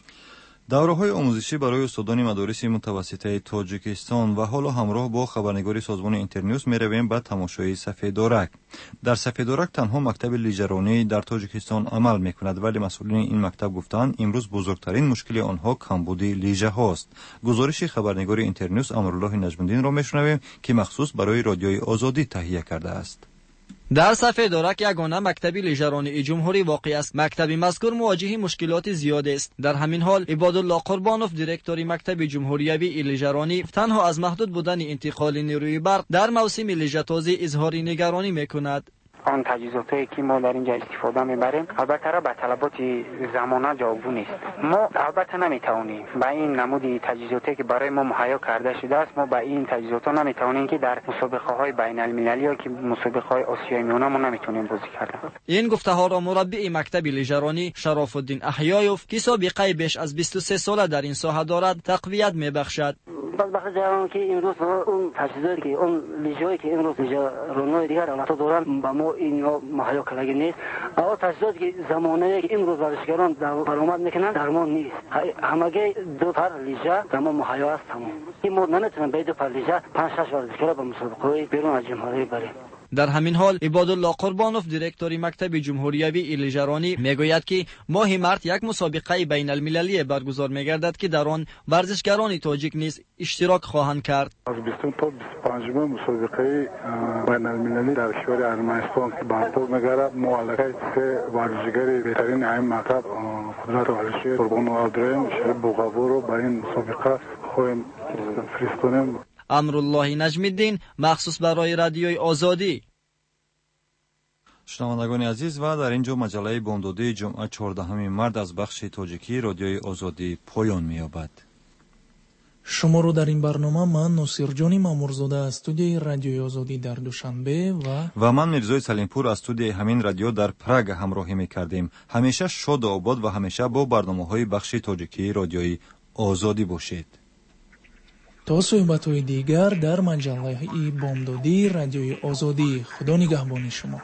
دوره‌های آموزشی برای استادان مدارس متوسطه تاجیکستان و حالا همراه با خبرنگاری سازمان اینترنیوز می‌رویم به تماشای سفیدارک. در سفیدارک تنها مکتب لیژرانی در تاجیکستان عمل می‌کند، ولی مسئولین این مکتب گفتند امروز بزرگترین مشکل آنها کمبود لیژه هاست. گزارش خبرنگاری اینترنیوز امرالله نجم‌الدین را می‌شنویم که مخصوص برای رادیوی آزادی تهیه کرده است. در سفیدارک یگانه مکتب لیژرانی جمهوری واقع است. مکتب مذکور مواجه مشکلات زیاد است. در همین حال عبادالله قربانوف دیرکتور مکتب جمهوریوی لیژرانی تنها از محدود بودن انتقال نیروی برق در موسم لیژه تازه اظهار نگرانی میکند. آن تجهیزاتی که ما در اینجا استفاده میبریم البته را به طلبات زمانه جواب نیست. ما البته نمیتوانیم با این نمودی تجهیزاتی که برای ما مهیا کرده شده است، ما با این تجهیزات نمیتوانیم که در مسابقه های بین المللی یا که مسابقه های آسیای میانه ما نمیتونیم بازی کردن. این گفته ها را مربی مکتب لیژرانی شرف الدین احیایوف که سابقه بیش از 23 ساله در این ساحه دارد تقویت میبخشد. بخش جوان که امروز اون تجهیزاتی که اون لیژه‌ای که امروز لیژران‌های دیگر البته دارن با ما اینا مهیا کردنی نیست. اما تجهیزاتی که زمانه که امروز ورزشکاران برآمد میکنن درمان نیست. همگی دو پر لیژه در ما مهیا است. این ما نمیتونیم به دو پر لیژه 5-6 ورزشکار به مسابقه بیرون از جمهوری بریم. در همین حال عبادالله قربانوف دیرکتور مکتب جمهوریوی لیژرانی میگوید که ماه مارس یک مسابقه بین المللی برگزار میگردد که در آن ورزشکاران تاجیک نیز اشتراک خواهند کرد. از 20 تا 25 مسابقه بین المللی در کشور ارمنستان که برگزار میگردد، معلقه سه ورزشکار بهترین این مکتب قدرت ورزشی قربان عبدالرحیم شریف بوغابو رو به این مسابقه خواهیم فرستادیم. امرالله نجم‌الدین مخصوص برای رادیوی آزادی. شنوندگان عزیز، و در اینجا مجله بامدادی جمعه 14 مارد از بخش تاجیکی رادیوی آزادی پایان می‌یابد. شما رو در این برنامه من ناصرجان مامورزاده از استودیوی رادیوی آزادی در دوشنبه و من میرزای سلیمپور از استودیوی همین رادیو در پراگ همراهی می‌کردیم. همیشه شاد و آباد و همیشه با برنامه‌های بخش تاجیکی رادیوی آزادی باشید. تا صحبت‌های دیگر در مجله بامدادی رادیوی آزادی. خدا نگهبان شما.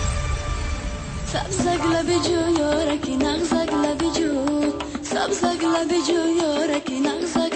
سبزك لبجو يورك نغزك لبجو سبزك لب جو یارکی نغزه